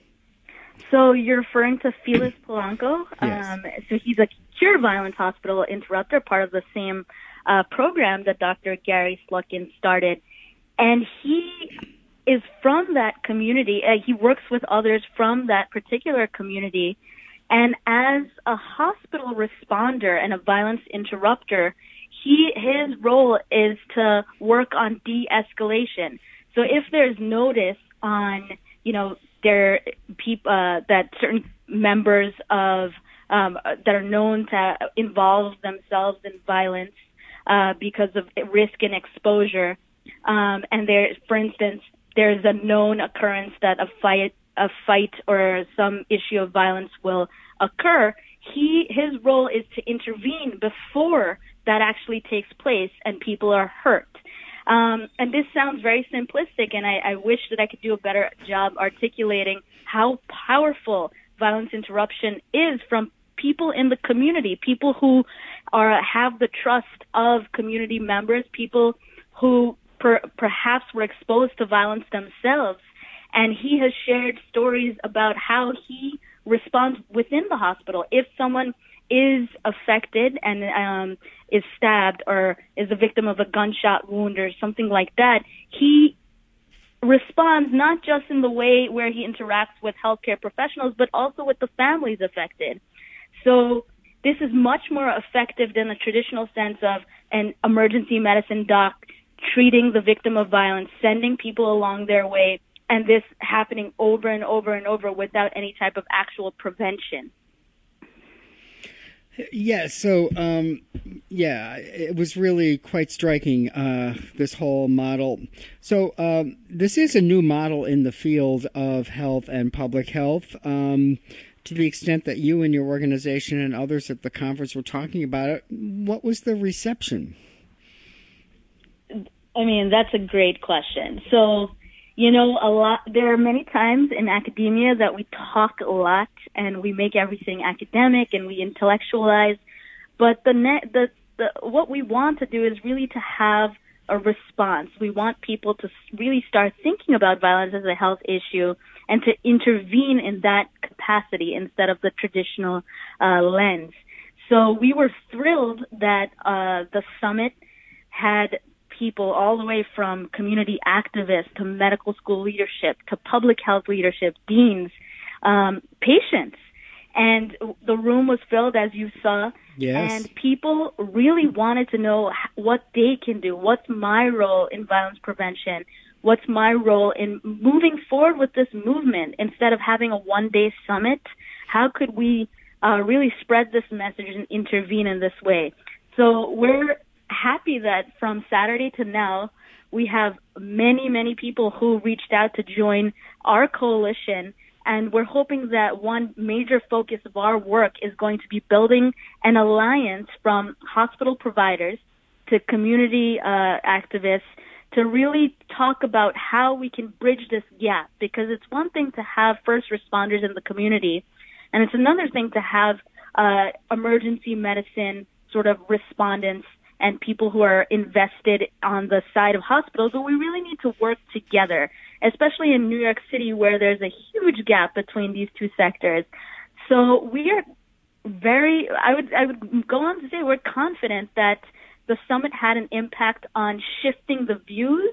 So you're referring to Felix Polanco. Yes. Um, so he's a Cure Violence Hospital interrupter, part of the same uh, program that Doctor Gary Slutkin started. And he is from that community. Uh, he works with others from that particular community. And as a hospital responder and a violence interrupter, he his role is to work on de-escalation. So if there's notice on, you know, there peop, uh, that certain members of um, that are known to involve themselves in violence uh, because of risk and exposure, um, and there, for instance, there's a known occurrence that a fight, a fight or some issue of violence will occur. He, his role is to intervene before that actually takes place and people are hurt. Um, and this sounds very simplistic, and I, I wish that I could do a better job articulating how powerful violence interruption is from people in the community, people who are have the trust of community members, people who per, perhaps were exposed to violence themselves. And he has shared stories about how he responds within the hospital. If someone is affected and um, is stabbed or is a victim of a gunshot wound or something like that, he responds not just in the way where he interacts with healthcare professionals, but also with the families affected. So this is much more effective than the traditional sense of an emergency medicine doc treating the victim of violence, sending people along their way, and this happening over and over and over without any type of actual prevention. Yeah, so, um, yeah, it was really quite striking, uh, this whole model. So um, this is a new model in the field of health and public health. Um, to the extent that you and your organization and others at the conference were talking about it, what was the reception? I mean, that's a great question. So, you know, a lot. There are many times in academia that we talk a lot and we make everything academic and we intellectualize. But the net, the, the what we want to do is really to have a response. We want people to really start thinking about violence as a health issue and to intervene in that capacity instead of the traditional uh, lens. So we were thrilled that uh, the summit had people all the way from community activists to medical school leadership to public health leadership, deans, um, patients. And the room was filled, as you saw. Yes. And people really wanted to know what they can do. What's my role in violence prevention? What's my role in moving forward with this movement? Instead of having a one-day summit, how could we uh, really spread this message and intervene in this way? So we're happy that from Saturday to now, we have many, many people who reached out to join our coalition, and we're hoping that one major focus of our work is going to be building an alliance from hospital providers to community uh, activists to really talk about how we can bridge this gap, because it's one thing to have first responders in the community, and it's another thing to have uh, emergency medicine sort of respondents and people who are invested on the side of hospitals, but we really need to work together, especially in New York City where there's a huge gap between these two sectors. So we are very, I would, I would go on to say we're confident that the summit had an impact on shifting the views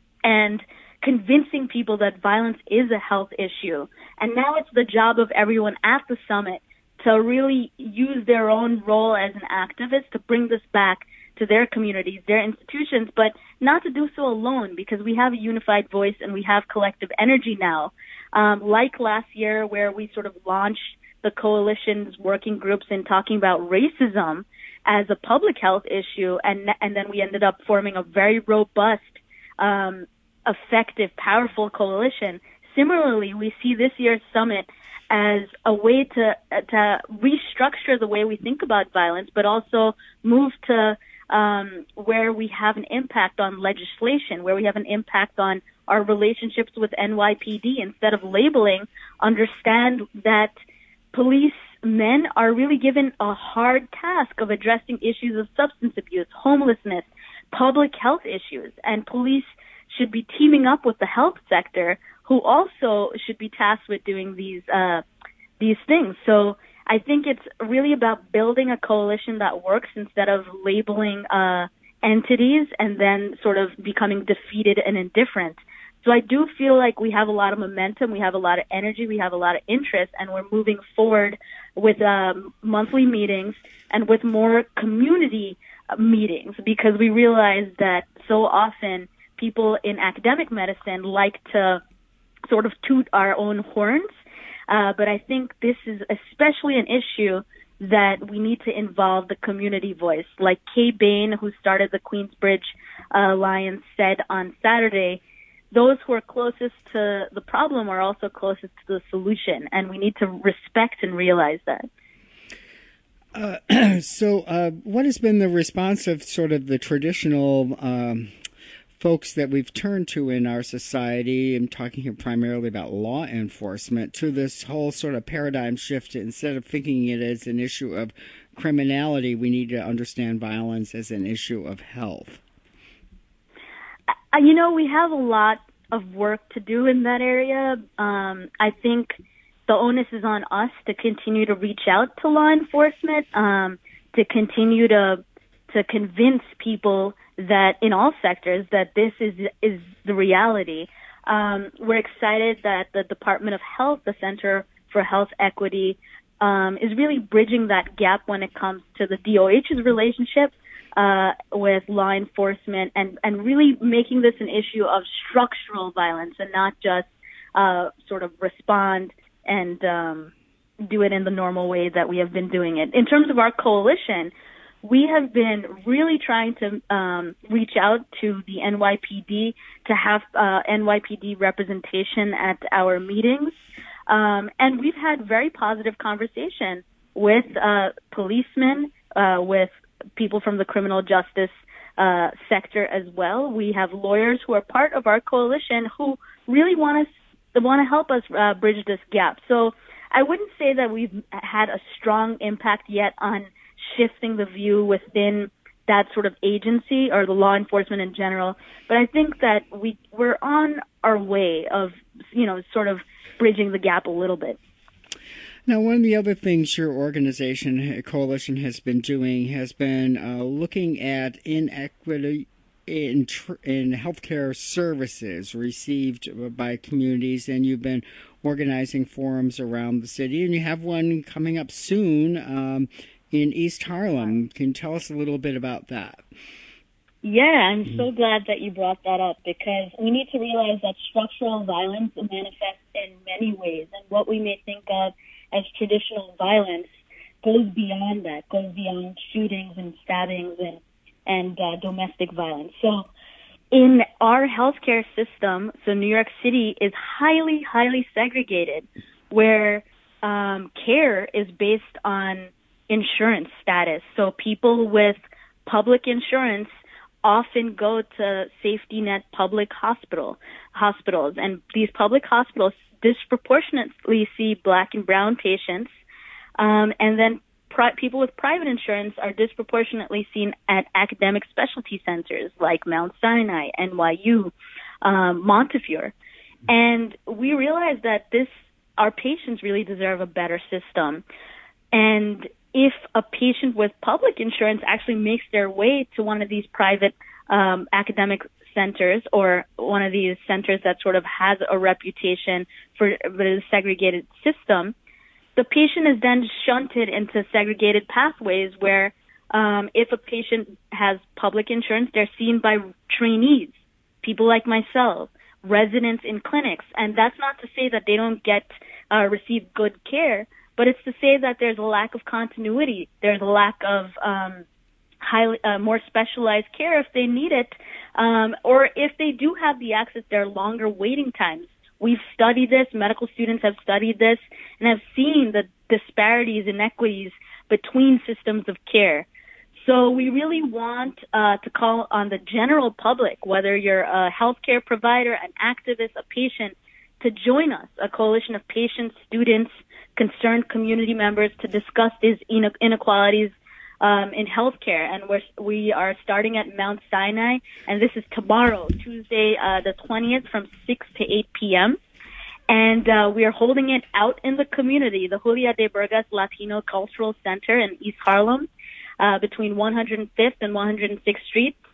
and convincing people that violence is a health issue. And now it's the job of everyone at the summit to really use their own role as an activist to bring this back to their communities, their institutions, but not to do so alone, because we have a unified voice and we have collective energy now. Um, like last year where we sort of launched the coalition's working groups in talking about racism as a public health issue, and and then we ended up forming a very robust, um, effective, powerful coalition. Similarly, we see this year's summit as a way to to restructure the way we think about violence, but also move to um, where we have an impact on legislation, where we have an impact on our relationships with N Y P D. Instead of labeling, understand that police men are really given a hard task of addressing issues of substance abuse, homelessness, public health issues, and police should be teaming up with the health sector, who also should be tasked with doing these uh, these things. So I think it's really about building a coalition that works instead of labeling uh, entities and then sort of becoming defeated and indifferent. So I do feel like we have a lot of momentum, we have a lot of energy, we have a lot of interest, and we're moving forward with um, monthly meetings and with more community meetings, because we realize that so often people in academic medicine like to sort of toot our own horns. Uh, but I think this is especially an issue that we need to involve the community voice. Like Kay Bain, who started the Queensbridge uh, Alliance, said on Saturday, those who are closest to the problem are also closest to the solution, and we need to respect and realize that. Uh, so uh, what has been the response of sort of the traditional um, folks that we've turned to in our society? I'm talking here primarily about law enforcement, to this whole sort of paradigm shift. Instead of thinking it as an issue of criminality, we need to understand violence as an issue of health. Uh, you know, we have a lot of work to do in that area. Um, I think the onus is on us to continue to reach out to law enforcement, um, to continue to to convince people that in all sectors that this is is the reality. Um, we're excited that the Department of Health, the Center for Health Equity, um, is really bridging that gap when it comes to the D O H's relationship uh, with law enforcement, and, and really making this an issue of structural violence and not just uh, sort of respond and um, do it in the normal way that we have been doing it. In terms of our coalition, we have been really trying to um, reach out to the N Y P D to have uh, N Y P D representation at our meetings. Um, and we've had very positive conversation with uh, policemen, uh, with people from the criminal justice uh, sector as well. We have lawyers who are part of our coalition who really want us want to help us uh, bridge this gap. So I wouldn't say that we've had a strong impact yet on shifting the view within that sort of agency or the law enforcement in general. But I think that we, we're on our way of, you know, sort of bridging the gap a little bit. Now, one of the other things your organization, Coalition, has been doing has been uh, looking at inequity in tr- in healthcare services received by communities, and you've been organizing forums around the city, and you have one coming up soon um, in East Harlem. Can you tell us a little bit about that? Yeah, I'm mm-hmm. so glad that you brought that up, because we need to realize that structural violence manifests in many ways, and what we may think of as traditional violence goes beyond that, goes beyond shootings and stabbings and and uh, domestic violence. So in our healthcare system, so New York City is highly, highly segregated, where um, care is based on insurance status. So people with public insurance often go to safety net public hospital hospitals, and these public hospitals disproportionately see Black and brown patients, um, and then pri- people with private insurance are disproportionately seen at academic specialty centers like Mount Sinai, N Y U, um, Montefiore. And we realize that this, our patients really deserve a better system. And if a patient with public insurance actually makes their way to one of these private um, academic centers, or one of these centers that sort of has a reputation for a segregated system, the patient is then shunted into segregated pathways where um, if a patient has public insurance, they're seen by trainees, people like myself, residents in clinics. And that's not to say that they don't get uh, receive good care, but it's to say that there's a lack of continuity. There's a lack of um, highly uh, more specialized care if they need it, um, or if they do have the access, there are longer waiting times. We've studied this, medical students have studied this, and have seen the disparities, inequities between systems of care. So we really want uh, to call on the general public, whether you're a healthcare provider, an activist, a patient, to join us, a coalition of patients, students, concerned community members, to discuss these inequalities um, in healthcare. And we're, we are starting at Mount Sinai, and this is tomorrow, Tuesday, uh, the twentieth, from six to eight p.m. And uh, we are holding it out in the community, the Julia de Burgas Latino Cultural Center in East Harlem, uh, between one hundred fifth and one hundred sixth Street.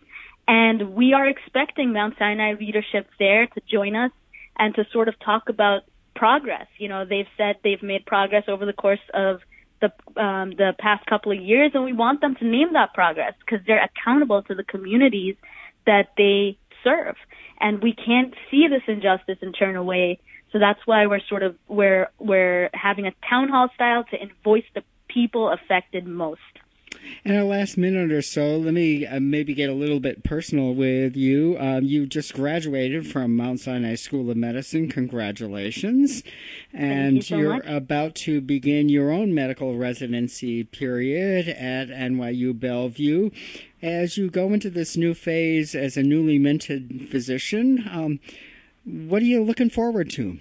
And we are expecting Mount Sinai leadership there to join us and to sort of talk about progress. You know, they've said they've made progress over the course of the um, the past couple of years, and we want them to name that progress because they're accountable to the communities that they serve. And we can't see this injustice and turn away. So that's why we're sort of we're we're having a town hall style to voice the people affected most. In our last minute or so, let me uh, maybe get a little bit personal with you. Um, you just graduated from Mount Sinai School of Medicine. Congratulations. And Thank you so you're much. about to begin your own medical residency period at N Y U Bellevue. As you go into this new phase as a newly minted physician, um, what are you looking forward to?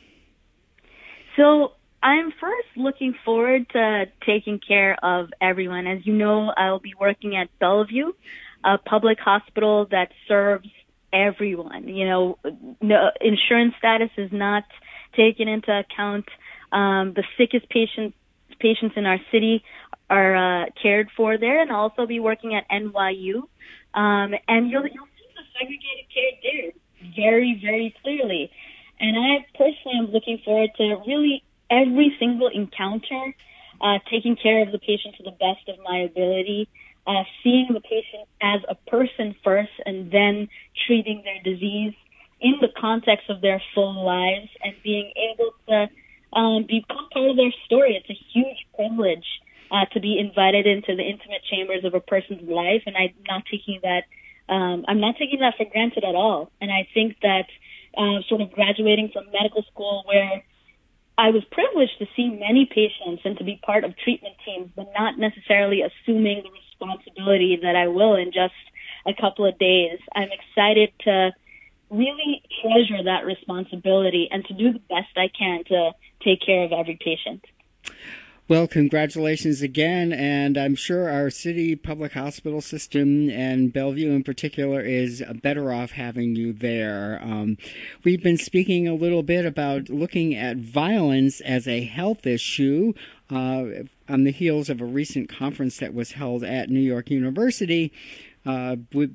So I'm first looking forward to taking care of everyone. As you know, I'll be working at Bellevue, a public hospital that serves everyone. You know, no, insurance status is not taken into account. Um, the sickest patients patients in our city are uh, cared for there, and I'll also be working at N Y U. Um, and you'll, you'll see the segregated care there very, very clearly. And I personally am looking forward to really every single encounter, uh, taking care of the patient to the best of my ability, uh, seeing the patient as a person first and then treating their disease in the context of their full lives and being able to um, become part of their story. It's a huge privilege uh, to be invited into the intimate chambers of a person's life, and I'm not taking that um, I'm not taking that for granted at all. And I think that uh, sort of graduating from medical school where I was privileged to see many patients and to be part of treatment teams, but not necessarily assuming the responsibility that I will in just a couple of days. I'm excited to really treasure that responsibility and to do the best I can to take care of every patient. Well, congratulations again, and I'm sure our city public hospital system and Bellevue in particular is better off having you there. Um, we've been speaking a little bit about looking at violence as a health issue uh, on the heels of a recent conference that was held at New York University uh, with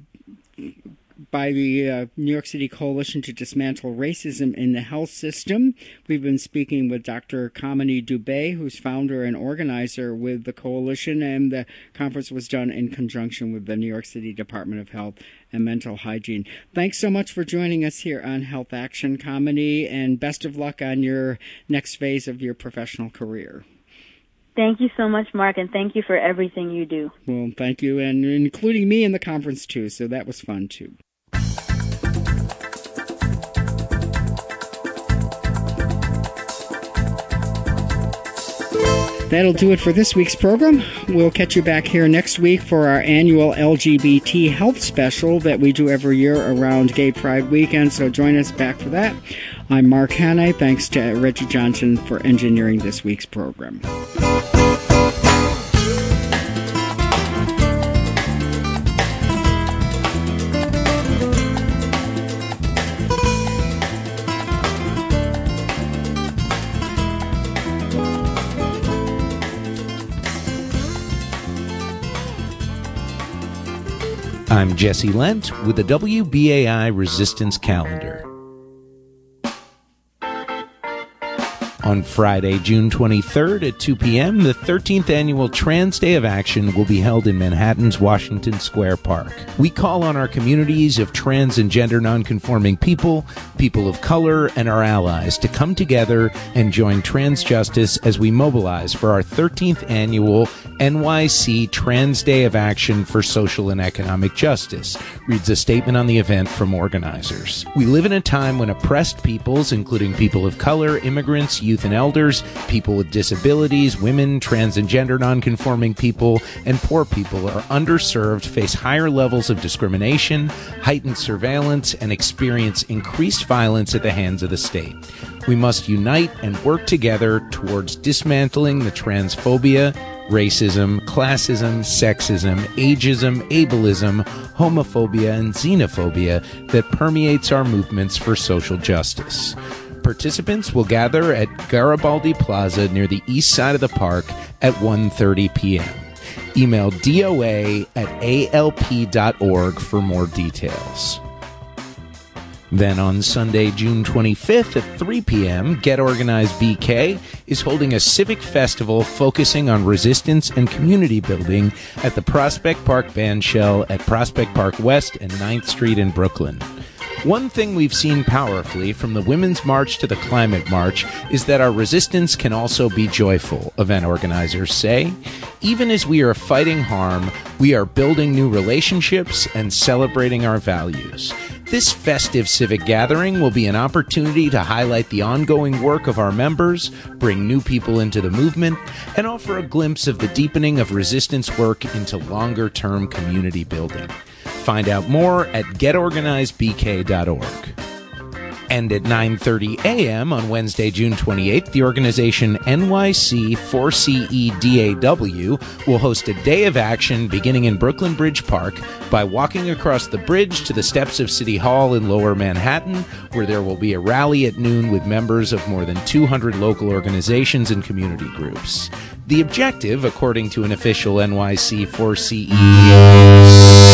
by the uh, New York City Coalition to Dismantle Racism in the Health System. We've been speaking with Doctor Kamini Dubey, who's founder and organizer with the coalition, and the conference was done in conjunction with the New York City Department of Health and Mental Hygiene. Thanks so much for joining us here on Health Action, Kamini, and best of luck on your next phase of your professional career. Thank you so much, Mark, and thank you for everything you do. Well, thank you, and including me in the conference, too, so that was fun, too. That'll do it for this week's program. We'll catch you back here next week for our annual L G B T health special that we do every year around Gay Pride weekend, so join us back for that. I'm Mark Hanna. Thanks to Reggie Johnson for engineering this week's program. I'm Jesse Lent with the W B A I Resistance Calendar. On Friday, June twenty-third at two p.m., the thirteenth Annual Trans Day of Action will be held in Manhattan's Washington Square Park. We call on our communities of trans and gender nonconforming people, people of color, and our allies to come together and join Trans Justice as we mobilize for our thirteenth Annual N Y C Trans Day of Action for Social and Economic Justice, reads a statement on the event from organizers. We live in a time when oppressed peoples, including people of color, immigrants, youth and elders, people with disabilities, women, trans and gender nonconforming people, and poor people are underserved, face higher levels of discrimination, heightened surveillance, and experience increased violence at the hands of the state. We must unite and work together towards dismantling the transphobia, racism, classism, sexism, ageism, ableism, homophobia, and xenophobia that permeates our movements for social justice. Participants will gather at Garibaldi Plaza near the east side of the park at one thirty p.m. Email D O A at A L P dot org for more details. Then on Sunday, June twenty-fifth at three p.m., Get Organized B K is holding a civic festival focusing on resistance and community building at the Prospect Park Bandshell at Prospect Park West and ninth Street in Brooklyn. One thing we've seen powerfully from the Women's March to the Climate March is that our resistance can also be joyful, event organizers say. Even as we are fighting harm, we are building new relationships and celebrating our values. This festive civic gathering will be an opportunity to highlight the ongoing work of our members, bring new people into the movement, and offer a glimpse of the deepening of resistance work into longer-term community building. Find out more at get organized b k dot org. And at nine thirty a.m. on Wednesday, June twenty-eighth, the organization N Y C four C E D A W will host a day of action beginning in Brooklyn Bridge Park by walking across the bridge to the steps of City Hall in Lower Manhattan, where there will be a rally at noon with members of more than two hundred local organizations and community groups. The objective, according to an official N Y C four C E D A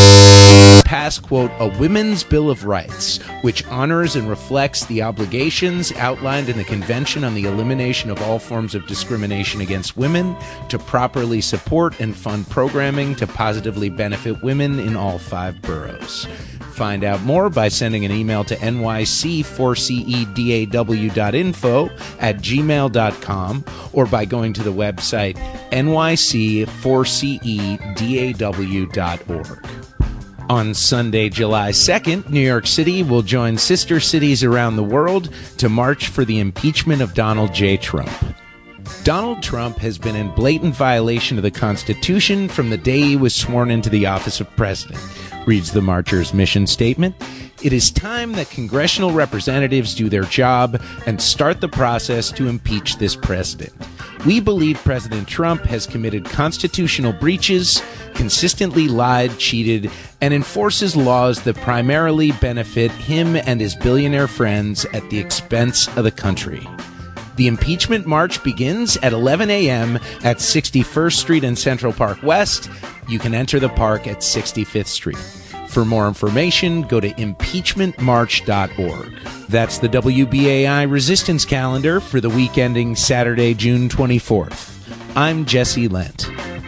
W, pass, quote, a Women's Bill of Rights, which honors and reflects the obligations outlined in the Convention on the Elimination of All Forms of Discrimination Against Women to properly support and fund programming to positively benefit women in all five boroughs. Find out more by sending an email to N Y C four C E D A W dot info at gmail dot com or by going to the website N Y C four C E D A W dot org. On Sunday, July second, New York City will join sister cities around the world to march for the impeachment of Donald J. Trump. Donald Trump has been in blatant violation of the Constitution from the day he was sworn into the office of president, reads the marchers' mission statement. It is time that congressional representatives do their job and start the process to impeach this president. We believe President Trump has committed constitutional breaches, consistently lied, cheated, and enforces laws that primarily benefit him and his billionaire friends at the expense of the country. The impeachment march begins at eleven a.m. at sixty-first Street and Central Park West. You can enter the park at sixty-fifth Street. For more information, go to impeachment march dot org. That's the W B A I Resistance Calendar for the week ending Saturday, June twenty-fourth. I'm Jesse Lent.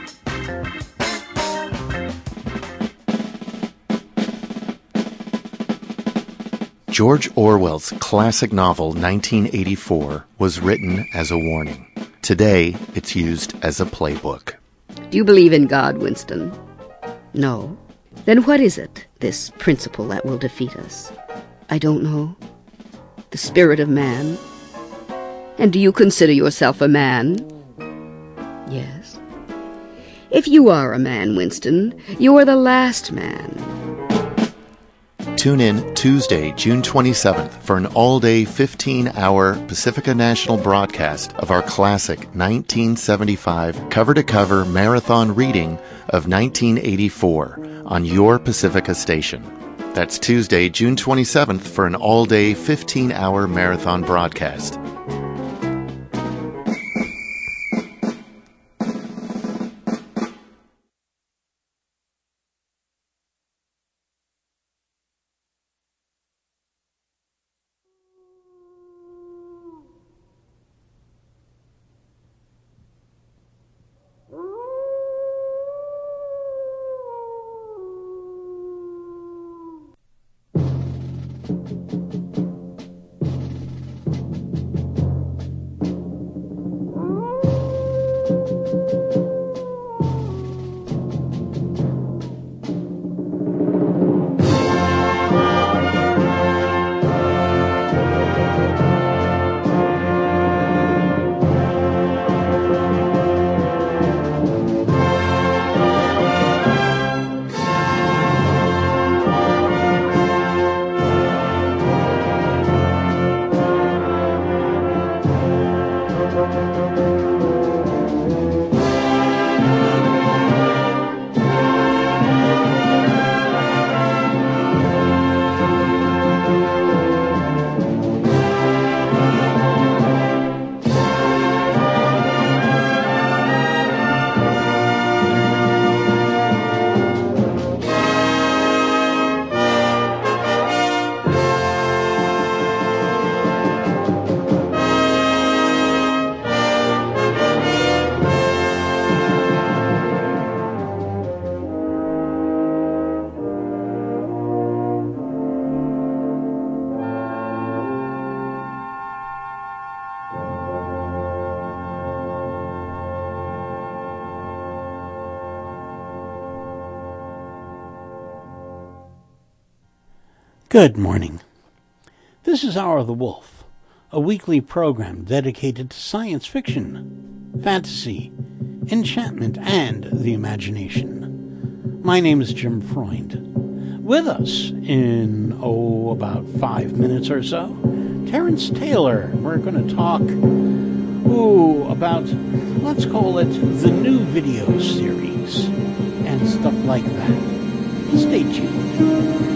George Orwell's classic novel nineteen eighty-four was written as a warning. Today, it's used as a playbook. Do you believe in God, Winston? No. Then what is it, this principle that will defeat us? I don't know. The spirit of man? And do you consider yourself a man? Yes. If you are a man, Winston, you are the last man. Tune in Tuesday, June twenty-seventh for an all-day fifteen-hour Pacifica National broadcast of our classic nineteen seventy-five cover-to-cover marathon reading of nineteen eighty-four on your Pacifica station. That's Tuesday, June twenty-seventh for an all-day fifteen-hour marathon broadcast. Good morning. This is Hour of the Wolf, a weekly program dedicated to science fiction, fantasy, enchantment, and the imagination. My name is Jim Freund. With us in, oh, about five minutes or so, Terrence Taylor. We're going to talk, ooh, about, let's call it, the new video series and stuff like that. Stay tuned.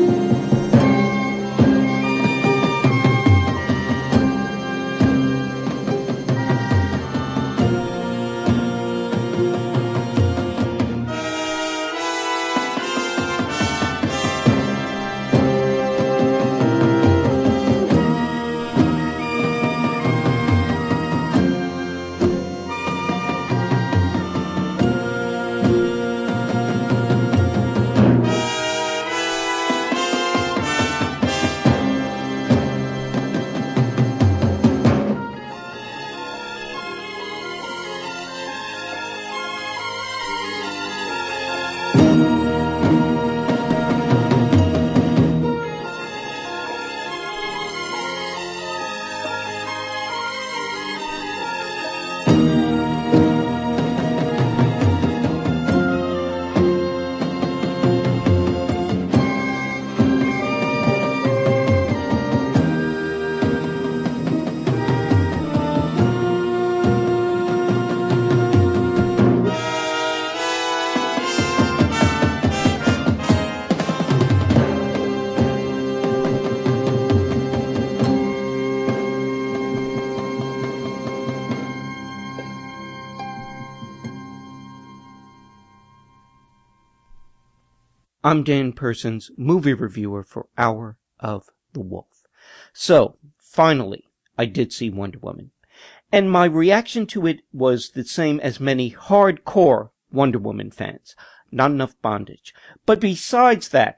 I'm Dan Persons, movie reviewer for Hour of the Wolf. So, finally, I did see Wonder Woman. And my reaction to it was the same as many hardcore Wonder Woman fans. Not enough bondage. But besides that,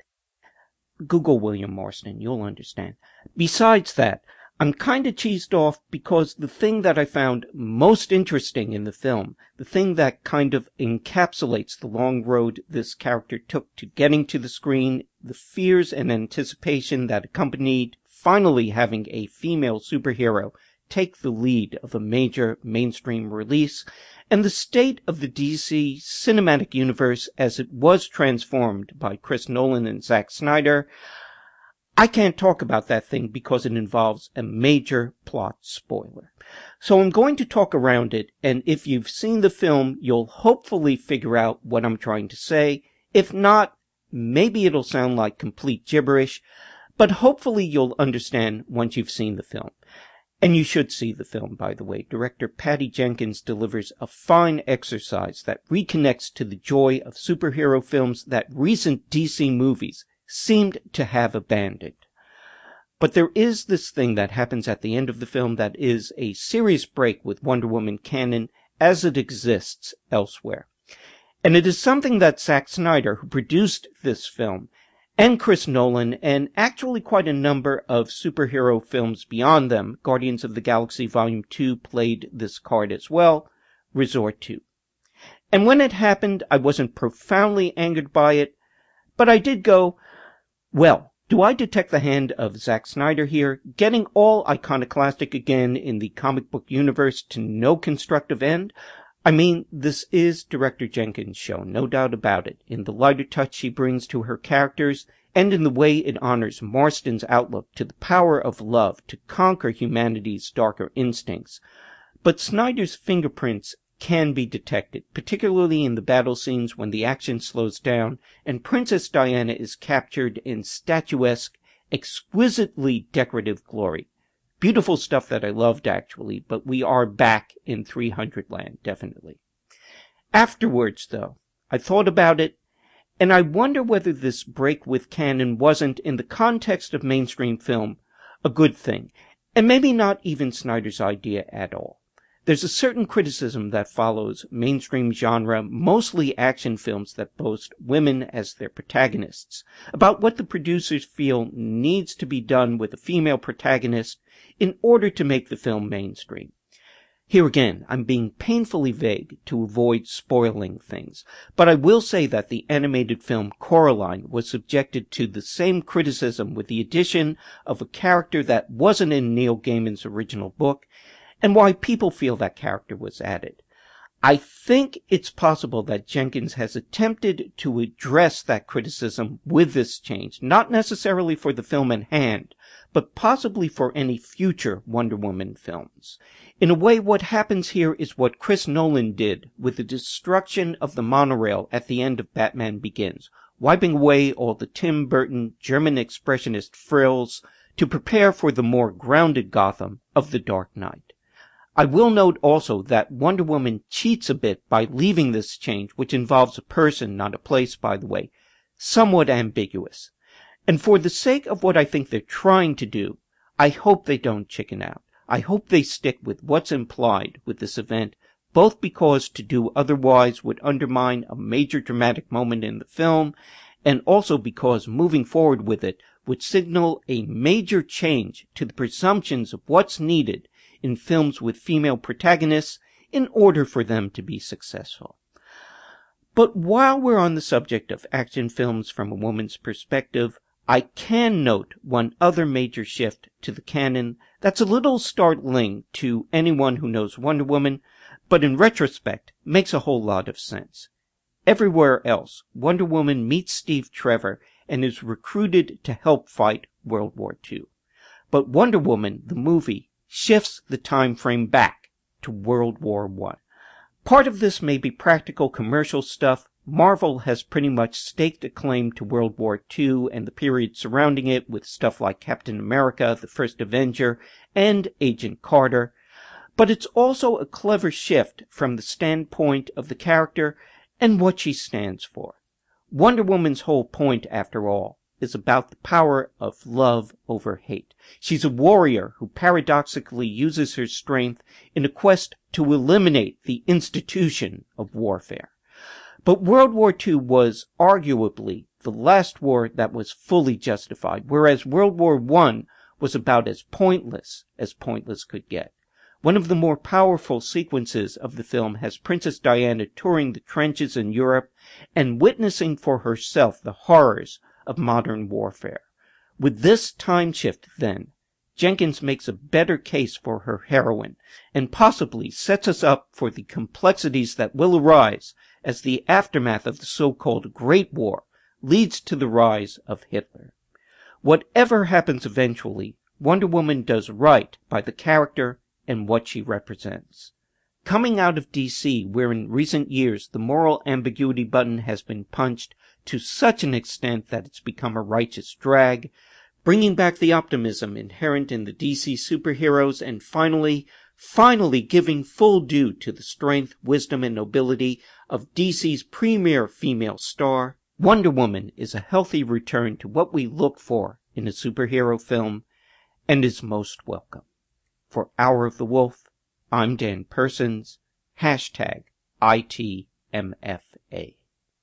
Google William Marston, you'll understand. Besides that, I'm kind of cheesed off because the thing that I found most interesting in the film, the thing that kind of encapsulates the long road this character took to getting to the screen, the fears and anticipation that accompanied finally having a female superhero take the lead of a major mainstream release, and the state of the D C cinematic universe as it was transformed by Chris Nolan and Zack Snyder. I can't talk about that thing because it involves a major plot spoiler. So I'm going to talk around it, and if you've seen the film, you'll hopefully figure out what I'm trying to say. If not, maybe it'll sound like complete gibberish, but hopefully you'll understand once you've seen the film. And you should see the film, by the way. Director Patty Jenkins delivers a fine exercise that reconnects to the joy of superhero films that recent D C movies seemed to have abandoned. But there is this thing that happens at the end of the film that is a serious break with Wonder Woman canon as it exists elsewhere. And it is something that Zack Snyder, who produced this film, and Chris Nolan, and actually quite a number of superhero films beyond them, Guardians of the Galaxy Volume two played this card as well, resort to. And when it happened, I wasn't profoundly angered by it, but I did go, well, do I detect the hand of Zack Snyder here, getting all iconoclastic again in the comic book universe to no constructive end? I mean, this is Director Jenkins' show, no doubt about it, in the lighter touch she brings to her characters, and in the way it honors Marston's outlook to the power of love to conquer humanity's darker instincts. But Snyder's fingerprints can be detected, particularly in the battle scenes when the action slows down and Princess Diana is captured in statuesque, exquisitely decorative glory. Beautiful stuff that I loved, actually, but we are back in three hundred land, definitely. Afterwards, though, I thought about it, and I wonder whether this break with canon wasn't, in the context of mainstream film, a good thing, and maybe not even Snyder's idea at all. There's a certain criticism that follows mainstream genre, mostly action films that boast women as their protagonists, about what the producers feel needs to be done with a female protagonist in order to make the film mainstream. Here again, I'm being painfully vague to avoid spoiling things, but I will say that the animated film Coraline was subjected to the same criticism with the addition of a character that wasn't in Neil Gaiman's original book, and why people feel that character was added. I think it's possible that Jenkins has attempted to address that criticism with this change, not necessarily for the film in hand, but possibly for any future Wonder Woman films. In a way, what happens here is what Chris Nolan did with the destruction of the monorail at the end of Batman Begins, wiping away all the Tim Burton German expressionist frills to prepare for the more grounded Gotham of The Dark Knight. I will note also that Wonder Woman cheats a bit by leaving this change, which involves a person, not a place, by the way, somewhat ambiguous. And for the sake of what I think they're trying to do, I hope they don't chicken out. I hope they stick with what's implied with this event, both because to do otherwise would undermine a major dramatic moment in the film, and also because moving forward with it would signal a major change to the presumptions of what's needed in films with female protagonists in order for them to be successful. But while we're on the subject of action films from a woman's perspective, I can note one other major shift to the canon that's a little startling to anyone who knows Wonder Woman, but in retrospect makes a whole lot of sense. Everywhere else, Wonder Woman meets Steve Trevor and is recruited to help fight World War Two. But Wonder Woman, the movie, shifts the time frame back to World War One. Part of this may be practical commercial stuff. Marvel has pretty much staked a claim to World War Two and the period surrounding it with stuff like Captain America, the First Avenger, and Agent Carter. But it's also a clever shift from the standpoint of the character and what she stands for. Wonder Woman's whole point, after all, is about the power of love over hate. She's a warrior who paradoxically uses her strength in a quest to eliminate the institution of warfare. But World War Two was arguably the last war that was fully justified, whereas World War One was about as pointless as pointless could get. One of the more powerful sequences of the film has Princess Diana touring the trenches in Europe and witnessing for herself the horrors of modern warfare. With this time shift, then, Jenkins makes a better case for her heroine, and possibly sets us up for the complexities that will arise as the aftermath of the so-called Great War leads to the rise of Hitler. Whatever happens eventually, Wonder Woman does right by the character and what she represents. Coming out of D C, where in recent years the moral ambiguity button has been punched to such an extent that it's become a righteous drag, bringing back the optimism inherent in the D C superheroes, and finally, finally giving full due to the strength, wisdom, and nobility of D C's premier female star, Wonder Woman is a healthy return to what we look for in a superhero film, and is most welcome. For Hour of the Wolf, I'm Dan Persons, hashtag I T M F A.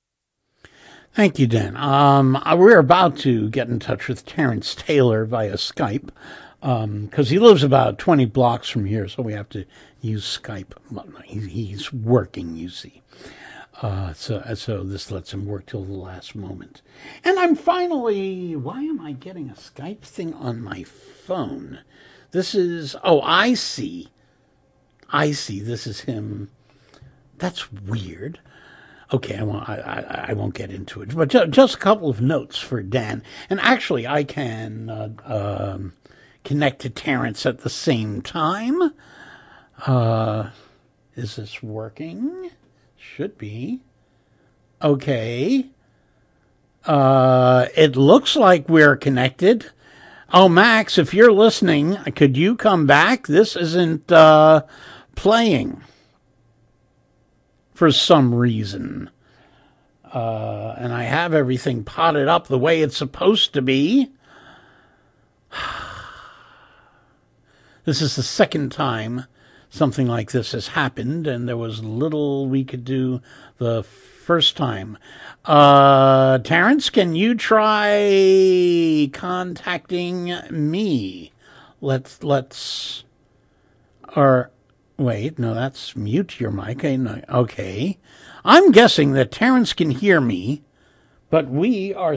Thank you, Dan. Um, we're about to get in touch with Terrence Taylor via Skype, because um, he lives about twenty blocks from here, so we have to use Skype. He's working, you see. Uh, so, so this lets him work till the last moment. And I'm finally, why am I getting a Skype thing on my phone? This is, oh, I see. I see. This is him. That's weird. Okay, I won't, I, I, I won't get into it. But ju- just a couple of notes for Dan. And actually, I can uh, um, connect to Terrence at the same time. Uh, is this working? Should be. Okay. Uh, it looks like we're connected. Oh, Max, if you're listening, could you come back? This isn't uh, playing for some reason. Uh, and I have everything potted up the way it's supposed to be. This is the second time something like this has happened, and there was little we could do the first time. Uh, Terrence, can you try contacting me? Let's, let's, or, Wait, no, that's mute your mic. Okay. I'm guessing that Terrence can hear me, but we are